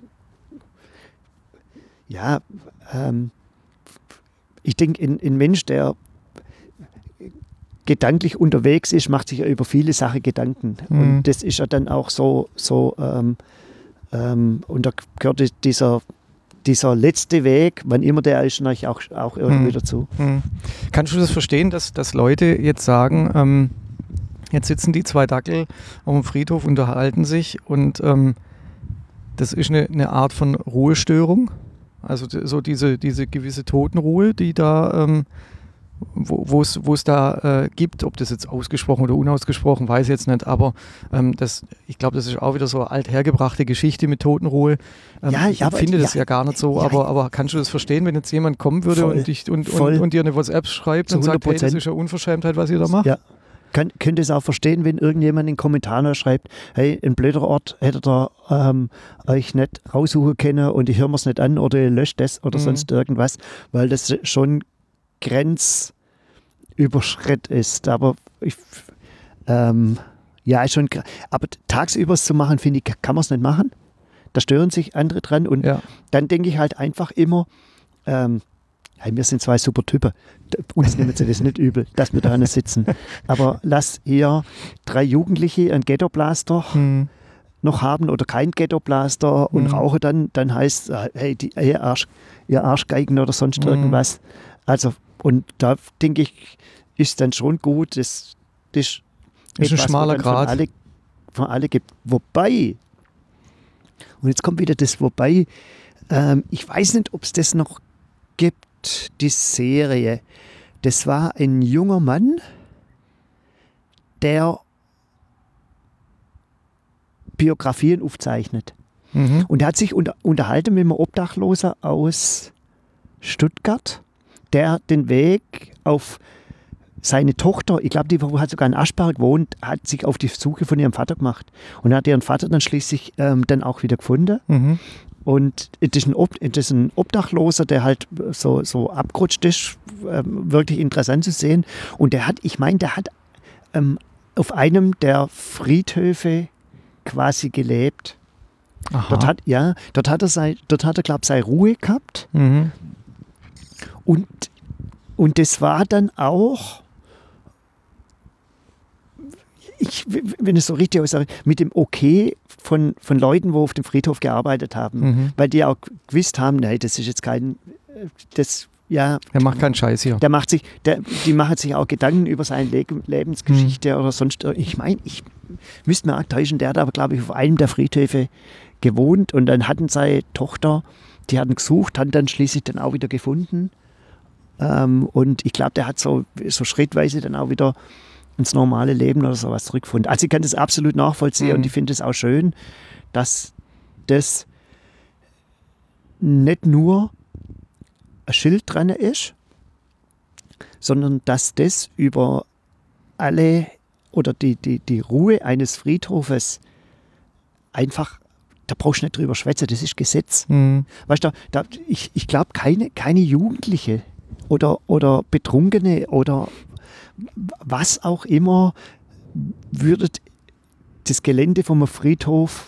ja, ähm, ich denke, ein, ein Mensch, der gedanklich unterwegs ist, macht sich ja über viele Sachen Gedanken. Mhm. Und das ist ja dann auch so, so ähm, ähm, und da gehört dieser, dieser letzte Weg, wann immer der ist, natürlich auch, auch irgendwie Mhm. dazu. Hm. Kannst du das verstehen, dass, dass Leute jetzt sagen, ähm, jetzt sitzen die zwei Dackel auf dem Friedhof, unterhalten sich und ähm, das ist eine, eine Art von Ruhestörung? Also d- so diese, diese gewisse Totenruhe, die da, ähm, wo es wo es da äh, gibt, ob das jetzt ausgesprochen oder unausgesprochen, weiß ich jetzt nicht, aber ähm, das, ich glaube, das ist auch wieder so eine althergebrachte Geschichte mit Totenruhe. Ähm, Ja, ich aber- finde das ja, ja gar nicht so, ja. aber, aber kannst du das verstehen, wenn jetzt jemand kommen würde Voll, und, dich, und, voll. und, und dir eine WhatsApp schreibt Zu und sagt, hey, das hundert Prozent. ist ja Unverschämtheit, was ihr da macht? Ja. Kann, könnt es auch verstehen, wenn irgendjemand in den Kommentaren schreibt, hey, ein blöder Ort hättet ihr ähm, euch nicht raussuchen können und ich höre mir es nicht an oder ihr löscht das oder Mhm. sonst irgendwas, weil das schon Grenzüberschritt ist. Aber ich, ähm, ja, ist schon, gra- aber tagsüber es zu machen, finde ich, kann man es nicht machen. Da stören sich andere dran und Ja. dann denke ich halt einfach immer, ähm, hey, wir sind zwei super Typen. D- Uns nehmen sie das nicht übel, dass wir da nicht sitzen. Aber lass hier drei Jugendliche einen Ghettoblaster Hm. noch haben oder kein Ghettoblaster und Mhm. rauchen dann, dann heißt es, hey, die, ihr, Arsch, ihr Arschgeigen oder sonst Mhm. irgendwas. Also, und da denke ich, ist dann schon gut, das, das Ist ein etwas, wo schmaler dann von Grat. alle, von alle gibt. Wobei, und jetzt kommt wieder das Wobei, ähm, ich weiß nicht, ob es das noch gibt, die Serie. Das war ein junger Mann, der Biografien aufzeichnet. Mhm. Und er hat sich unter, unterhalten mit einem Obdachloser aus Stuttgart, der den Weg auf seine Tochter, ich glaube, die hat sogar in Aschberg gewohnt, hat sich auf die Suche von ihrem Vater gemacht. Und hat ihren Vater dann schließlich ähm, dann auch wieder gefunden. Mhm. Und das ist ein, Ob, das ist ein Obdachloser, der halt so, so abgerutscht ist, ähm, wirklich interessant zu sehen. Und der hat, ich meine, der hat ähm, auf einem der Friedhöfe quasi gelebt. Aha. Dort hat, ja, dort hat er, sei, dort hat er, glaube ich, seine Ruhe gehabt. Mhm. Und, und das war dann auch, ich, wenn es so richtig aussage, mit dem Okay von, von Leuten, die auf dem Friedhof gearbeitet haben. Mhm. Weil die auch gewusst haben, nein, das ist jetzt kein, das, ja, Er macht keinen Scheiß hier. der macht sich, der, die machen sich auch Gedanken über seine Le Lebensgeschichte oder sonst. Ich meine, ich müsste mir auch täuschen, der hat aber, glaube ich, auf einem der Friedhöfe gewohnt und dann hatten seine Tochter, die hatten gesucht, hatten dann schließlich dann auch wieder gefunden. Ähm, und ich glaube, der hat so, so schrittweise dann auch wieder ins normale Leben oder sowas zurückgefunden. Also ich kann das absolut nachvollziehen Mhm. und ich finde es auch schön, dass das nicht nur ein Schild dran ist, sondern dass das über alle oder die, die, die Ruhe eines Friedhofes einfach, da brauchst du nicht drüber schwätzen, das ist Gesetz. Mhm. Weißt du, da, ich, ich glaube, keine, keine Jugendliche oder, oder Betrunkene oder was auch immer würde das Gelände vom Friedhof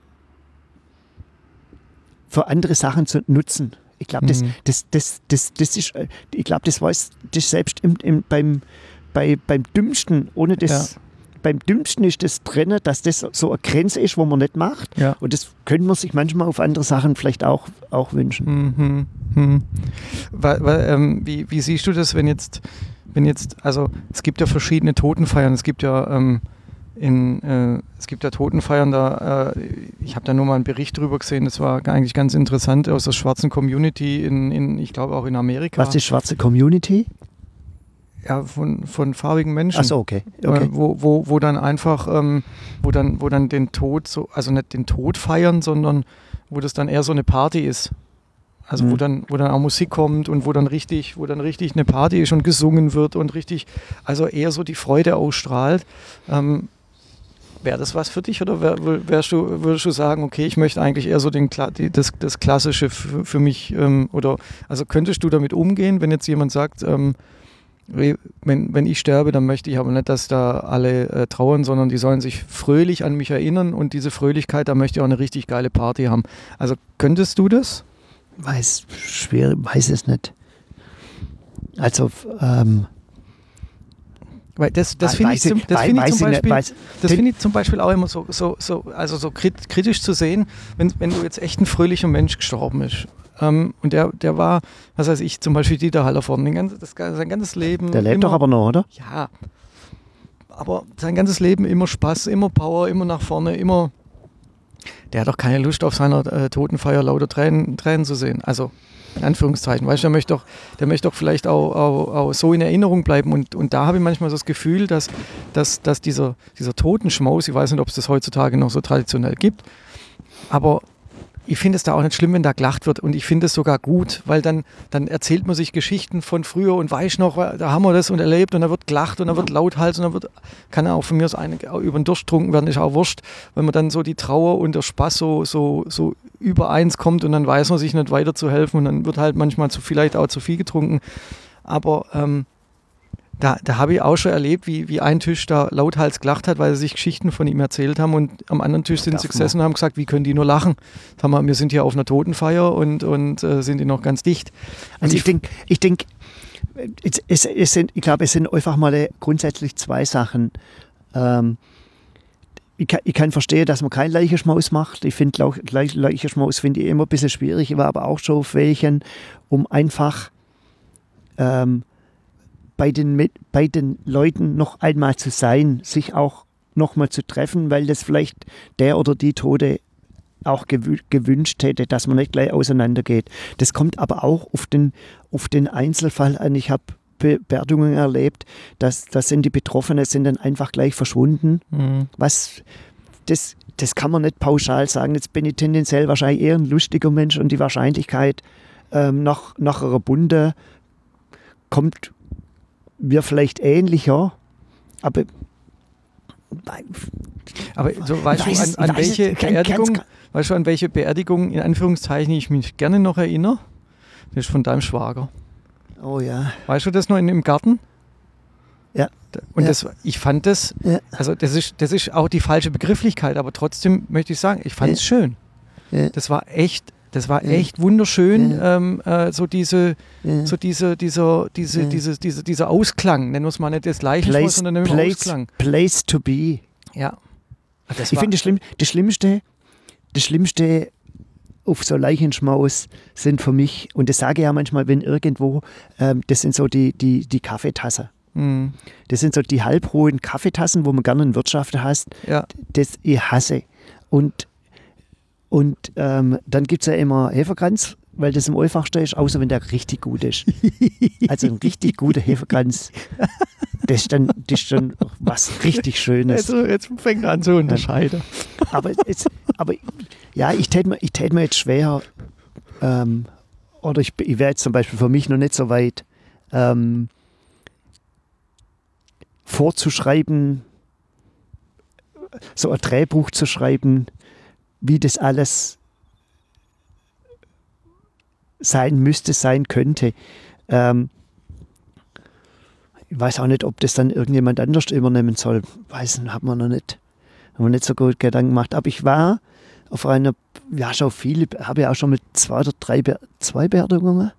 für andere Sachen zu nutzen. Ich glaube, das, Mhm. das, das, das, das ist, äh, ich glaube, das weiß das selbst im, im, beim, bei, beim Dümmsten, ohne das, Ja. beim Dümmsten ist das drin, dass das so eine Grenze ist, wo man nicht macht. Ja. Und das könnte man sich manchmal auf andere Sachen vielleicht auch, auch wünschen. Mhm. Mhm. Weil, weil, ähm, wie, wie siehst du das, wenn jetzt, wenn jetzt, also es gibt ja verschiedene Totenfeiern, es gibt ja ähm, in, äh, es gibt ja Totenfeiern, da, äh, ich habe da nur mal einen Bericht drüber gesehen, das war eigentlich ganz interessant, aus der schwarzen Community in, in ich glaube auch in Amerika. Was ist die schwarze Community? Ja, von, von farbigen Menschen. Achso, okay. okay. Äh, wo, wo, wo dann einfach, ähm, wo dann, wo dann den Tod so, also nicht den Tod feiern, sondern wo das dann eher so eine Party ist. Also Mhm. wo dann, wo dann auch Musik kommt und wo dann richtig, wo dann richtig eine Party ist und gesungen wird und richtig, also eher so die Freude ausstrahlt. Ähm, Wäre das was für dich oder wär, wärst du, würdest du sagen, okay, ich möchte eigentlich eher so den, Kla- die, das, das Klassische für, für mich ähm, oder also könntest du damit umgehen, wenn jetzt jemand sagt, ähm, wenn, wenn ich sterbe, dann möchte ich aber nicht, dass da alle äh, trauern, sondern die sollen sich fröhlich an mich erinnern und diese Fröhlichkeit, da möchte ich auch eine richtig geile Party haben. Also könntest du das? Weiß, schwer, weiß es nicht. Also, ähm, Weil das, das Wei- finde ich, weiß ich- zum- das wei- find ich weiß zum ich nicht, Beispiel, weiß- das den- finde ich zum Beispiel auch immer so, so, so, also so krit- kritisch zu sehen, wenn, wenn du jetzt echt ein fröhlicher Mensch gestorben ist. Ähm, und der, der war, was weiß ich, zum Beispiel Dieter Hallervorden, den ganzen, das, sein ganzes Leben. der lebt immer, doch aber noch, oder? Ja, aber sein ganzes Leben immer Spaß, immer Power, immer nach vorne, immer Der hat doch keine Lust auf seiner äh, Totenfeier lauter Tränen, Tränen zu sehen. Also in Anführungszeichen. Weißt du, der möchte doch, der möchte doch vielleicht auch, auch, auch so in Erinnerung bleiben. Und, und da habe ich manchmal so das Gefühl, dass, dass, dass dieser, dieser Totenschmaus, ich weiß nicht, ob es das heutzutage noch so traditionell gibt, aber ich finde es da auch nicht schlimm, wenn da gelacht wird, und ich finde es sogar gut, weil dann, dann erzählt man sich Geschichten von früher und weiß noch, da haben wir das und erlebt, und da wird gelacht und da wird lauthals und da wird, kann auch von mir aus eine, über den Durst getrunken werden, ist auch wurscht, wenn man dann so die Trauer und der Spaß so, so, so übereins kommt, und dann weiß man sich nicht weiter zu helfen, und dann wird halt manchmal zu, vielleicht auch zu viel getrunken, aber ähm, Da, da habe ich auch schon erlebt, wie, wie ein Tisch da lauthals gelacht hat, weil sie sich Geschichten von ihm erzählt haben, und am anderen Tisch sind sie gesessen und haben gesagt, wie können die nur lachen? Sag mal, wir sind hier auf einer Totenfeier und, und äh, sind die noch ganz dicht. Und also ich denke, ich, denk, es, es, es sind, ich glaube, es sind einfach mal grundsätzlich zwei Sachen. Ähm, ich, kann, ich kann verstehen, dass man kein Leichenschmaus macht. Ich finde, Leichenschmaus finde ich immer ein bisschen schwierig. Ich war aber auch schon auf welchen, um einfach ähm, Bei den, bei den Leuten noch einmal zu sein, sich auch noch mal zu treffen, weil das vielleicht der oder die Tote auch gewü- gewünscht hätte, dass man nicht gleich auseinandergeht. Das kommt aber auch auf den, auf den Einzelfall an. Ich habe Be- Beerdigungen erlebt, dass das sind die Betroffenen sind dann einfach gleich verschwunden. Mhm. Was, das, das kann man nicht pauschal sagen. Jetzt bin ich tendenziell wahrscheinlich eher ein lustiger Mensch, und die Wahrscheinlichkeit ähm, nach, nach einer Bunde kommt mir vielleicht ähnlicher, aber aber so, weißt weiß, du, an, an welche Beerdigung, weißt du, an welche Beerdigung, in Anführungszeichen, ich mich gerne noch erinnere? Das ist von deinem Schwager. Oh ja. Weißt du das noch in, im Garten? Ja. Und ja. Das, ich fand das, ja. also das ist, das ist auch die falsche Begrifflichkeit, aber trotzdem möchte ich sagen, ich fand es ja. schön. Ja. Das war echt Das war echt wunderschön, ja. ähm, äh, so diese, ja. so diese, dieser, diese, ja. diese, diese, dieser Ausklang, nennen wir es mal nicht das Leichenschmaus, sondern nennen wir Ausklang. Place to be. Ja. Das ich finde, das, Schlimm, das Schlimmste, das Schlimmste auf so Leichenschmaus sind für mich, und das sage ich ja manchmal, wenn irgendwo, ähm, das sind so die, die, die Kaffeetassen. Mhm. Das sind so die halbhohen Kaffeetassen, wo man gerne einen Wirtschafter hast. Ja. Das ich hasse. Und Und ähm, dann gibt es ja immer Hefekranz, weil das am einfachsten ist, außer wenn der richtig gut ist. Also ein richtig guter Hefekranz, das ist dann, das ist dann was richtig Schönes. Also jetzt fängt er an zu unterscheiden. Aber, jetzt, aber ja, ich täte mir, ich tät mir jetzt schwer, ähm, oder ich, ich wäre jetzt zum Beispiel für mich noch nicht so weit, ähm, vorzuschreiben, so ein Drehbuch zu schreiben, wie das alles sein müsste, sein könnte. Ähm, ich weiß auch nicht, ob das dann irgendjemand anders übernehmen soll. Weiß nicht, hat man noch nicht, haben wir nicht so gut Gedanken gemacht. Aber ich war auf einer, ja schon viele, habe ich auch schon mit zwei oder drei, Be- zwei Beerdigungen.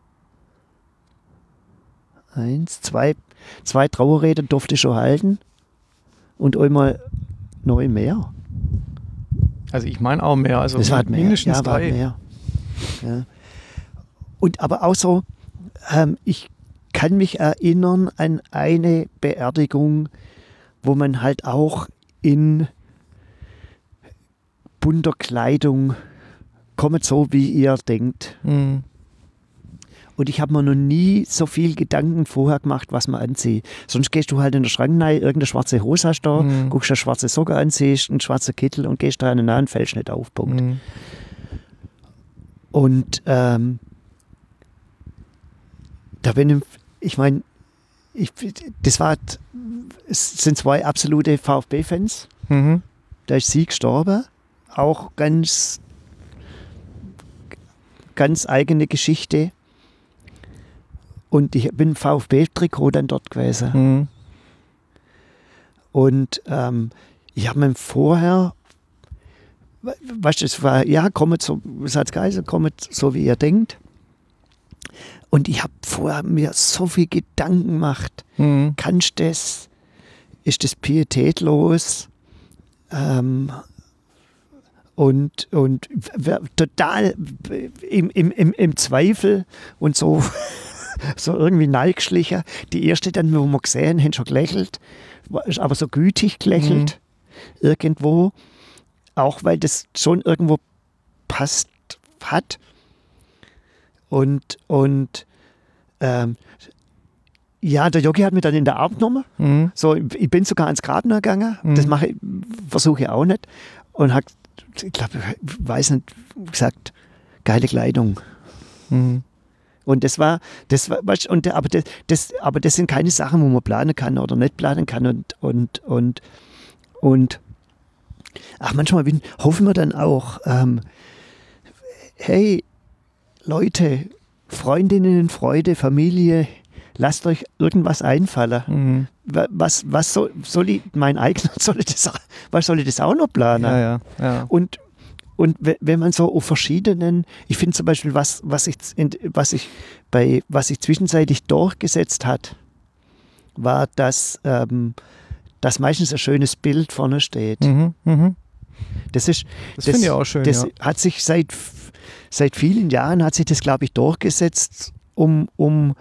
Eins, zwei, zwei Trauerreden durfte ich schon halten. Und einmal noch mehr. Also ich meine auch mehr, also das war mehr. mindestens ja, drei. War mehr. Ja. Und aber auch so, ähm, ich kann mich erinnern an eine Beerdigung, wo man halt auch in bunter Kleidung kommt, so wie ihr denkt. Mhm. Und ich habe mir noch nie so viel Gedanken vorher gemacht, was man anzieht. Sonst gehst du halt in den Schrank rein, irgendeine schwarze Hose hast du da, mm. guckst eine schwarze Socke an, siehst einen schwarzen Kittel und gehst da an den und fällst nicht auf. Punkt. Mm. Und ähm, da bin ich, ich meine, ich, das war, es sind zwei absolute VfB-Fans. Mhm. Da ist sie gestorben. Auch ganz, ganz eigene Geschichte. Und ich bin im VfB-Trikot dann dort gewesen. Mhm. Und ähm, ich habe mir vorher, weißt du, es war, ja, kommt so, es hat geheißen, kommt so, wie ihr denkt. Und ich habe vorher mir so viel Gedanken gemacht. Mhm. Kannst du das? Ist das pietätlos? Ähm, und, und total im, im, im, im Zweifel und so. So irgendwie neigeschlichen. Die erste dann, wo wir gesehen haben, schon gelächelt, ist aber so gütig gelächelt, mhm. irgendwo. auch weil das schon irgendwo passt hat. Und, und ähm, ja, der Jogi hat mich dann in den Arm genommen. Mhm. So, ich bin sogar ans Grab noch gegangen. Mhm. Das mache ich, versuche ich auch nicht. Und hat, ich glaube, ich weiß nicht, gesagt, geile Kleidung. Mhm. Und das war, das war, weißt, und, aber, das, das, aber das sind keine Sachen, wo man planen kann oder nicht planen kann. Und, und, und, und ach, manchmal bin, hoffen wir dann auch, ähm, hey, Leute, Freundinnen, Freunde, Familie, lasst euch irgendwas einfallen. Mhm. Was, was soll, soll ich, mein eigener, soll ich das, was soll ich das auch noch planen? Ja, ja, ja. Und, und wenn man so auf verschiedenen, ich finde zum Beispiel, was, was, ich, was, ich bei, was sich zwischenzeitlich durchgesetzt hat, war, dass, ähm, dass meistens ein schönes Bild vorne steht. Mhm, mhm. Das ist, Das finde ich auch schön, Das ja. hat sich seit, seit vielen Jahren, hat sich das, glaube ich, durchgesetzt, um, um,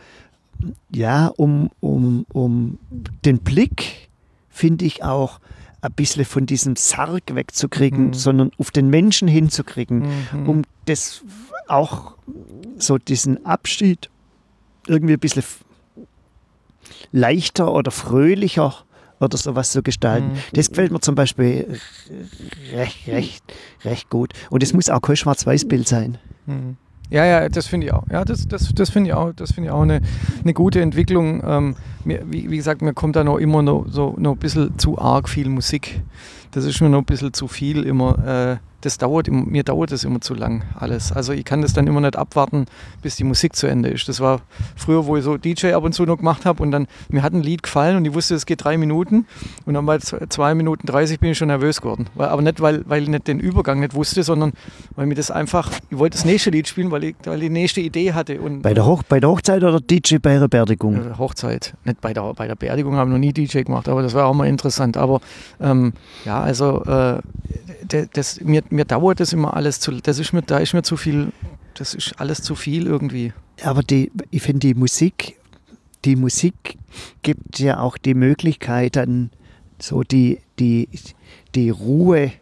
ja, um, um, um den Blick, finde ich, auch ein bisschen von diesem Sarg wegzukriegen, Mhm. sondern auf den Menschen hinzukriegen, Mhm. um das auch so diesen Abschied irgendwie ein bisschen f- leichter oder fröhlicher oder sowas zu gestalten. Mhm. Das gefällt mir zum Beispiel recht, recht, recht gut. Und es muss auch kein Schwarz-Weiß-Bild sein. Mhm. Ja, ja, das finde ich auch. Ja, das, das, das finde ich auch, das finde ich auch eine, eine gute Entwicklung. Ähm, mir, wie, wie gesagt, mir kommt da noch immer noch so noch ein bisschen zu arg viel Musik. Das ist mir noch ein bisschen zu viel immer. Äh, das dauert, immer- mir dauert das immer zu lang, alles. Also ich kann das dann immer nicht abwarten, bis die Musik zu Ende ist. Das war früher, wo ich so D J ab und zu noch gemacht habe und dann, mir hat ein Lied gefallen und ich wusste, es geht drei Minuten und dann bei z- zwei Minuten dreißig bin ich schon nervös geworden. Weil, aber nicht, weil, weil ich nicht den Übergang nicht wusste, sondern weil mir das einfach, ich wollte das nächste Lied spielen, weil ich, weil ich die nächste Idee hatte. Und Bei der, Hoch, bei der Hochzeit oder D J bei einer Beerdigung? äh, Hochzeit. Nicht bei der, bei der Beerdigung habe ich noch nie D J gemacht, aber das war auch mal interessant. Aber ähm, ja, also äh, d- das, mir, mir dauert das immer alles zu, das ist mir, da ist mir zu viel, das ist alles zu viel irgendwie. Aber die, ich finde, die Musik, die Musik gibt ja auch die Möglichkeit, dann so die, die, die Ruhe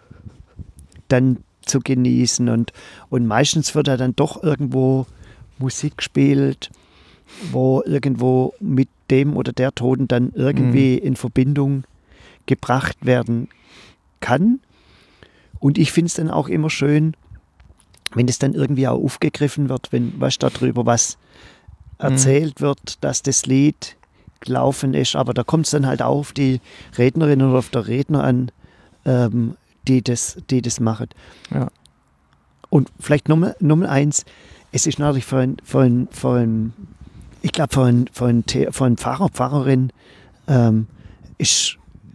dann zu genießen. Und, und meistens wird ja dann doch irgendwo Musik gespielt, wo irgendwo mit dem oder der Toten dann irgendwie in Verbindung gebracht werden kann. Und ich finde es dann auch immer schön, wenn es dann irgendwie auch aufgegriffen wird, wenn was darüber was erzählt wird, dass das Lied gelaufen ist. Aber da kommt es dann halt auch auf die Rednerin oder auf der Redner an, ähm, die, das, die das machen. Ja. Und vielleicht Nummer, Nummer eins, es ist natürlich für ein, für ein, für ein ich glaube, für ein, für ein, The- für ein Pfarrer, Pfarrerin ähm, ist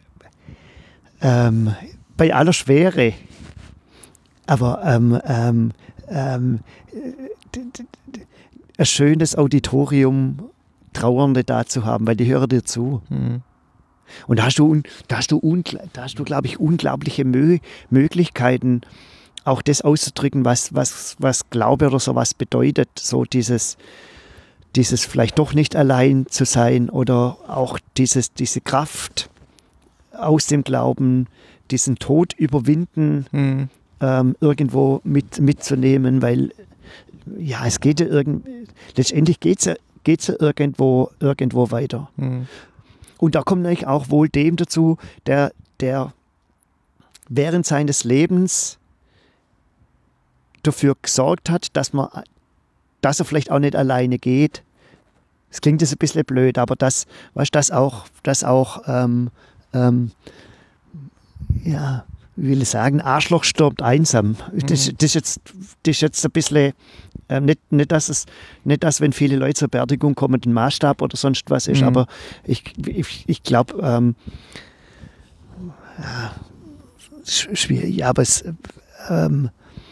ähm, bei aller Schwere, aber ähm, ähm, ähm, d- d- d- ein schönes Auditorium, Trauernde da zu haben, weil die hören dir zu. Mhm. Und da hast du, un- da hast du, ungl- da hast du glaube ich, unglaubliche Mö- Möglichkeiten, auch das auszudrücken, was, was, was Glaube oder sowas bedeutet. So dieses, dieses vielleicht doch nicht allein zu sein oder auch dieses, diese Kraft aus dem Glauben, diesen Tod überwinden, Mhm. ähm, irgendwo mit, mitzunehmen, weil ja, es geht ja irgend, letztendlich geht es ja, geht's ja irgendwo, irgendwo weiter. Mhm. Und da kommt natürlich auch wohl dem dazu, der, der während seines Lebens dafür gesorgt hat, dass, man, dass er vielleicht auch nicht alleine geht. Das klingt jetzt ein bisschen blöd, aber das, weißt, das auch, das auch ähm, ähm, ja, wie will ich sagen, Arschloch stirbt einsam. Das, das, ist, jetzt, das ist jetzt ein bisschen, ähm, nicht, nicht, dass es, nicht, dass wenn viele Leute zur Beerdigung kommen, ein Maßstab oder sonst was ist, Mhm. aber ich, ich, ich glaube, ähm, ja, sch- schwierig, ja, aber es, ähm,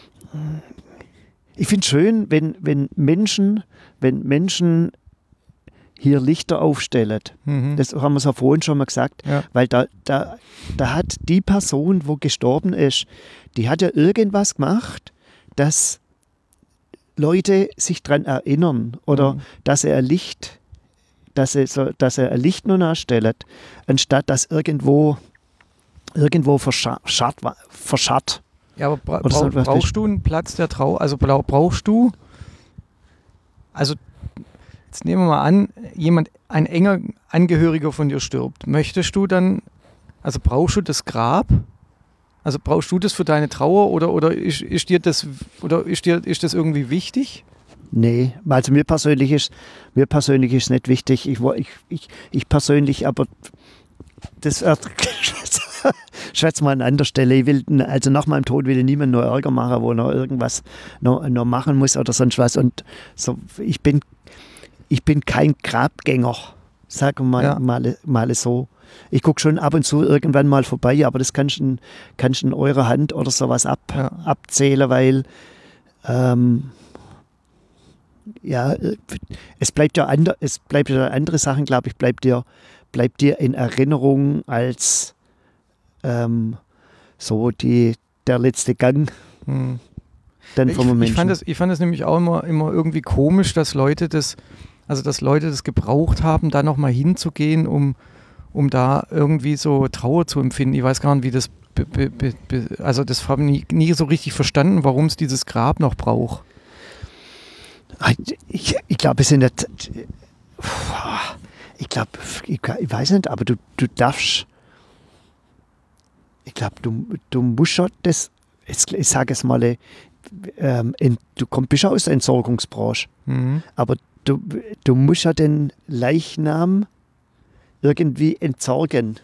ich finde es schön, wenn, wenn Menschen, wenn Menschen hier Lichter aufstellen. Mhm. Das haben wir so vorhin schon mal gesagt, Ja. weil da, da, da hat die Person, wo gestorben ist, die hat ja irgendwas gemacht, dass Leute sich daran erinnern oder Mhm. dass er ein Licht, dass er, so, dass er ein Licht nur nachstellt, anstatt dass irgendwo, irgendwo verscharrt, verscharrt Ja, aber bra Oder brauch, so, was brauchst bist- du einen Platz der Trauer? Also bra- brauchst du, also jetzt nehmen wir mal an, jemand, ein enger Angehöriger von dir stirbt. Möchtest du dann, also brauchst du das Grab? Also brauchst du das für deine Trauer oder, oder ist, ist dir das oder ist dir ist das irgendwie wichtig? Nee, also mir persönlich ist mir persönlich ist nicht wichtig. Ich, wo- ich, ich, ich persönlich, aber das schätze mal an anderer Stelle. Ich will, also nach meinem Tod will ich niemand nur Ärger machen, wo noch irgendwas noch, noch machen muss oder sonst was. Und so, ich bin, ich bin kein Grabgänger, sagen wir mal, Ja. mal, mal so. Ich gucke schon ab und zu irgendwann mal vorbei, aber das kannst du in, kannst in eurer Hand oder sowas ab, Ja. abzählen, weil ähm, ja, es bleibt ja andere, es bleibt ja andere Sachen, glaube ich, bleibt dir, bleibt dir in Erinnerung als ähm, so die, der letzte Gang Hm. dann Ich, vom ich, Menschen. fand das, ich fand das nämlich auch immer, immer irgendwie komisch, dass Leute das, also dass Leute das gebraucht haben, da nochmal hinzugehen, um, um da irgendwie so Trauer zu empfinden. Ich weiß gar nicht, wie das, be, be, be, be, also das habe ich nie, nie so richtig verstanden, warum es dieses Grab noch braucht. Ich, ich glaube, es sind nicht, ich glaube, ich, ich weiß nicht, aber du, du darfst, ich glaube, du, du musst schon das, jetzt, ich sage es mal, ähm, in, du komm, bist ja aus der Entsorgungsbranche, Mhm. aber du, du musst ja den Leichnam irgendwie entsorgen.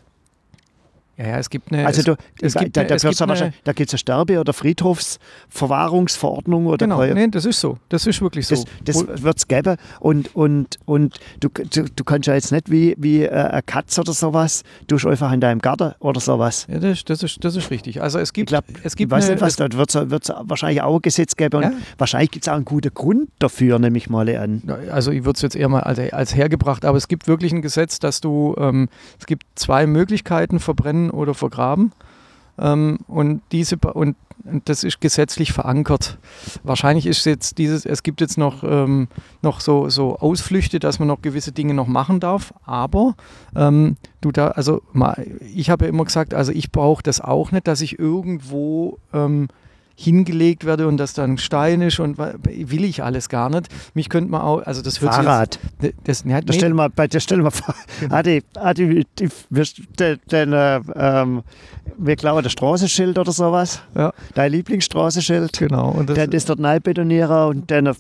Ja, ja, es gibt eine. Also es, du, es gibt da, eine- da, es wird's gibt ja eine- wahrscheinlich- da gibt es eine Sterbe- oder Friedhofsverwahrungsverordnung oder genau, keine- nee, das ist so. Das ist wirklich so. Das, das Wo- wird es geben und, und, und du, du, du kannst ja jetzt nicht wie, wie äh, eine Katze oder sowas, du hast einfach in deinem Garten oder sowas. ja, das, das, ist, das ist richtig. Also es Ich gibt, glaube, es ich gibt weiß eine, nicht, was es, da wird es wahrscheinlich auch ein Gesetz geben und Ja. wahrscheinlich gibt es auch einen guten Grund dafür, nehme ich mal an. Also ich würde es jetzt eher mal als, als hergebracht, aber es gibt wirklich ein Gesetz, dass du, ähm, es gibt zwei Möglichkeiten, verbrennen oder vergraben. Ähm, und diese ba- und und das ist gesetzlich verankert. Wahrscheinlich ist jetzt dieses, es gibt jetzt noch, ähm, noch so, so Ausflüchte, dass man noch gewisse Dinge noch machen darf, aber ähm, du da, also mal, ich habe ja immer gesagt, also ich brauche das auch nicht, dass ich irgendwo ähm, hingelegt werde und das dann Stein ist und wa- will ich alles gar nicht. Mich könnte man auch, also das hört sich Fahrrad. jetzt, das, ja, Da nee, stellen wir, bei- da stellen wir vor, Genau. Adi, Adi, die, wirst- den, den, äh, ähm, wir klauen das Straßenschild oder sowas, ja, dein Lieblingsstraßenschild. genau. Und das, Dann das dort neu betonieren und dann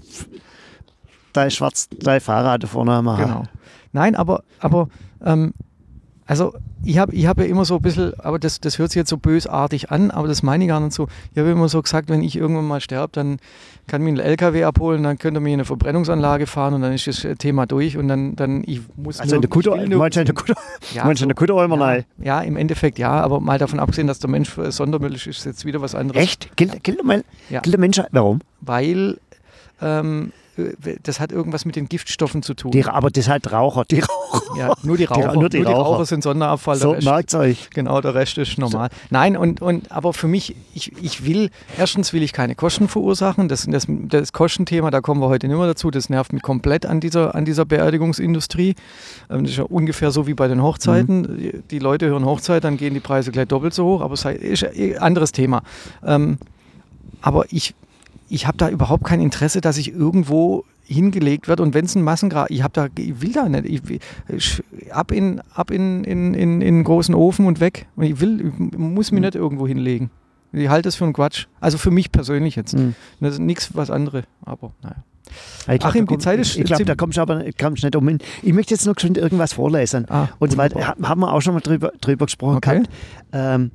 dein schwarz, dein Fahrrad da vorne machen. Genau. Nein, aber, aber ähm, also ich habe ich hab ja immer so ein bisschen, aber das, das hört sich jetzt so bösartig an, aber das meine ich gar nicht so. Ich habe immer so gesagt, wenn ich irgendwann mal sterbe, dann kann mich ein L K W abholen, dann könnt ihr mich in eine Verbrennungsanlage fahren und dann ist das Thema durch und dann, dann ich muss Also in der nirg- ich Kutter, will nirg- meinst du in der Kutter, ja, meinst du in der Kutter immer ja, rein? ja, im Endeffekt ja, aber mal davon abgesehen, dass der Mensch für Sondermüll ist, ist jetzt wieder was anderes. Echt? Gilt, gilt, mal, Ja. gilt der Mensch, warum? Weil ähm, das hat irgendwas mit den Giftstoffen zu tun. Die, aber das halt Raucher, die Raucher. Ja, nur die Raucher, nur die Raucher. Raucher sind Sonderabfall. So, der Rest- merkt's euch. Genau, der Rest ist normal. Nein, und, und aber für mich, ich, ich will, erstens will ich keine Kosten verursachen. Das, das, das Kostenthema, da kommen wir heute nicht mehr dazu, das nervt mich komplett an dieser, an dieser Beerdigungsindustrie. Ähm, Das ist ja ungefähr so wie bei den Hochzeiten. Die, die Leute hören Hochzeit, dann gehen die Preise gleich doppelt so hoch, aber es ist ein anderes Thema. Ähm, aber ich, ich habe da überhaupt kein Interesse, dass ich irgendwo hingelegt wird und wenn es ein Massengrab, ich habe da, ich will da nicht, ich, will- ich, ab in ab in, in, in, in einen großen Ofen und weg. Und ich will, ich muss mich Mhm. nicht irgendwo hinlegen. Ich halte das für einen Quatsch. Also für mich persönlich jetzt. Mhm. Das ist nichts was andere. Aber naja. Ich glaub, Achim, da die Zeit ist Ich glaube, da ziemlich- kommst du aber kommst nicht um hin. Ich möchte jetzt noch schon irgendwas vorlesen. Ah, Und zwar wunderbar. ha- haben wir auch schon mal drüber, drüber gesprochen Okay. gehabt. Ähm,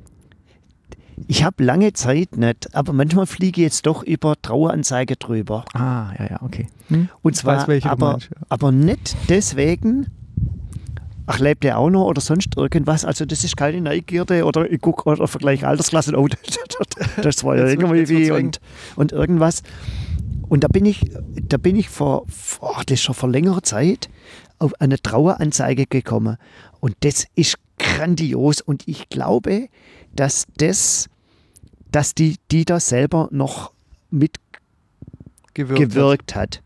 ich habe lange Zeit nicht, aber manchmal fliege ich jetzt doch über Traueranzeige drüber. Ah, ja, ja, okay. Hm? Und Ich zwar weiß, welche du aber, meinst, ja. aber nicht deswegen, ach, lebt der auch noch oder sonst irgendwas. Also das ist keine Neugierde oder ich gucke oder vergleiche Altersklassen. Oh, das war ja Jetzt wird- irgendwie jetzt wird's wie eng. und, und irgendwas. Und da bin ich, da bin ich vor, vor, das ist schon vor längerer Zeit auf eine Traueranzeige gekommen. Und das ist grandios. Und ich glaube, dass das, dass die, die da selber noch mit Gewirkt. gewirkt hat.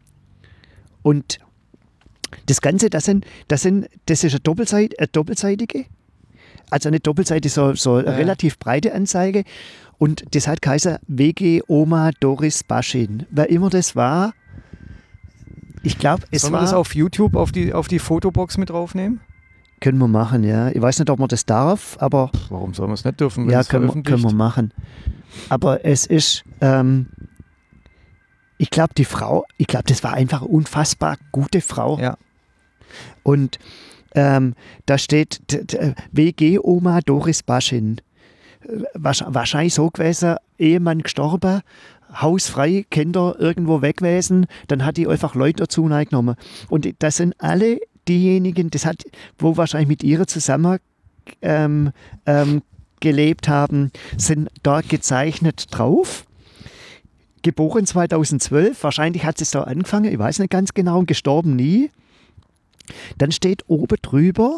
Und das Ganze, das sind, das sind, das ist eine, Doppelseite, eine doppelseitige also nicht doppelseitig, so, so eine Ja. relativ breite Anzeige. Und das hat geheißen W G Oma Doris Baschin. Wer immer das war, ich glaube, es Sollen war... wir das auf YouTube auf die, auf die Fotobox mit draufnehmen? Können wir machen, ja. Ich weiß nicht, ob man das darf, aber... Warum soll man es nicht dürfen, wenn Ja, es können wir, veröffentlicht? können wir machen. Aber es ist... Ähm, ich glaube, die Frau, ich glaube, das war einfach eine unfassbar gute Frau. Ja. Und ähm, da steht d- d- W G Oma Doris Baschin. Äh, wahrsch- Wahrscheinlich so gewesen, Ehemann gestorben, Haus frei, Kinder irgendwo weg gewesen, dann hat die einfach Leute dazu genommen. Und das sind alle diejenigen, das hat, wo wahrscheinlich mit ihr zusammen ähm, ähm, gelebt haben, sind dort gezeichnet drauf. Geboren zweitausendzwölf, wahrscheinlich hat sie so angefangen, ich weiß nicht ganz genau, und gestorben nie. Dann steht oben drüber,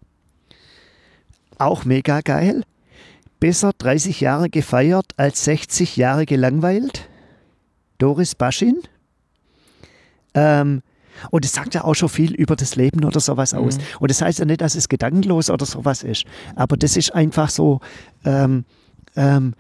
auch mega geil, besser dreißig Jahre gefeiert als sechzig Jahre gelangweilt. Doris Baschin. Ähm, und es sagt ja auch schon viel über das Leben oder sowas aus. Mhm. Und das heißt ja nicht, dass es gedankenlos oder sowas ist. Aber das ist einfach so, ähm, ähm,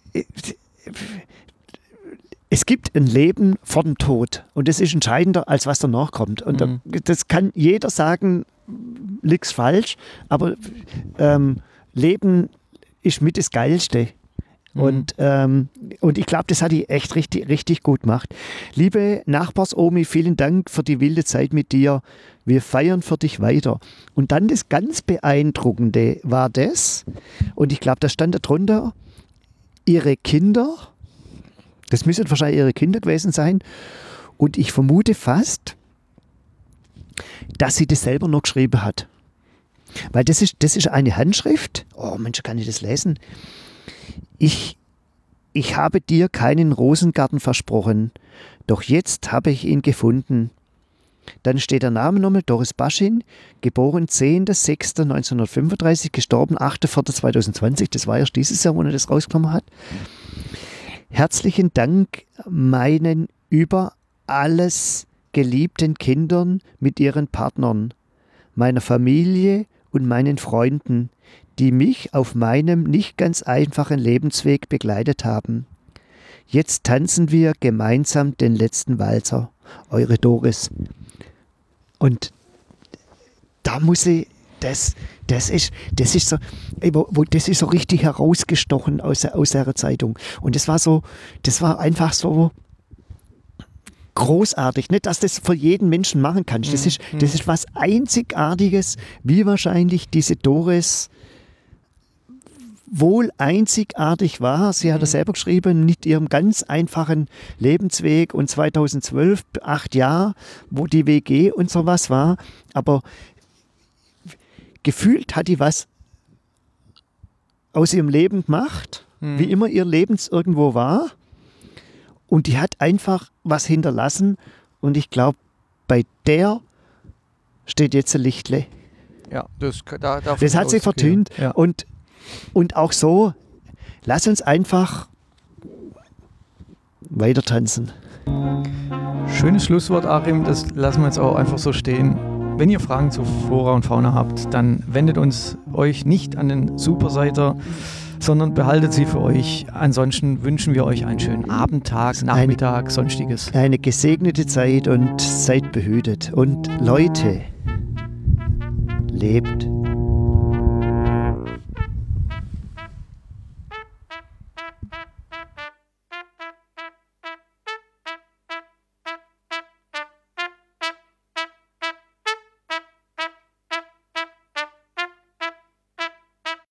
es gibt ein Leben vor dem Tod und das ist entscheidender, als was danach kommt. Und Mhm. da, das kann jeder sagen, liegt's falsch, aber ähm, Leben ist mit das Geilste. Mhm. Und, ähm, und ich glaube, das hat die echt richtig, richtig gut gemacht. Liebe Nachbars-Omi, vielen Dank für die wilde Zeit mit dir. Wir feiern für dich weiter. Und dann das ganz Beeindruckende war das, und ich glaube, da stand darunter, ihre Kinder, das müssen wahrscheinlich ihre Kinder gewesen sein, und ich vermute fast, dass sie das selber noch geschrieben hat. Weil das ist, das ist eine Handschrift. Oh Mensch, kann ich das lesen? Ich, ich habe dir keinen Rosengarten versprochen, doch jetzt habe ich ihn gefunden. Dann steht der Name nochmal, Doris Baschin, geboren zehnter sechster neunzehnhundertfünfunddreißig, gestorben achter vierter zweitausendzwanzig, das war erst dieses Jahr, wo er das rausgekommen hat. Herzlichen Dank meinen über alles geliebten Kindern mit ihren Partnern, meiner Familie und meinen Freunden, die mich auf meinem nicht ganz einfachen Lebensweg begleitet haben. Jetzt tanzen wir gemeinsam den letzten Walzer. Eure Doris. Und da muss ich, das, das ist, das ist so, wo, wo- das ist so richtig herausgestochen aus, der- aus der Zeitung. Und das war so, das war einfach so großartig. Nicht, dass das für jeden Menschen machen kannst. Das ist, das ist was Einzigartiges, wie wahrscheinlich diese Doris wohl einzigartig war. Sie hat es selber geschrieben, mit ihrem ganz einfachen Lebensweg und zweitausendzwölf, acht Jahre, wo die W G und sowas war. Aber gefühlt hat die was aus ihrem Leben gemacht, Mhm. wie immer ihr Lebens irgendwo war. Und die hat einfach was hinterlassen. Und ich glaube, bei der steht jetzt ein Lichtle. Ja, das, da, davon Das hat sie ausgehen. vertönt. Ja. Und, und auch so, lass uns einfach weiter tanzen. Schönes Schlusswort, Achim, das lassen wir jetzt auch einfach so stehen. Wenn ihr Fragen zu Flora und Fauna habt, dann wendet uns euch nicht an den Superseiter, sondern behaltet sie für euch. Ansonsten wünschen wir euch einen schönen Abend, Tag, Nachmittag, sonstiges. Eine gesegnete Zeit und seid behütet. Und Leute, lebt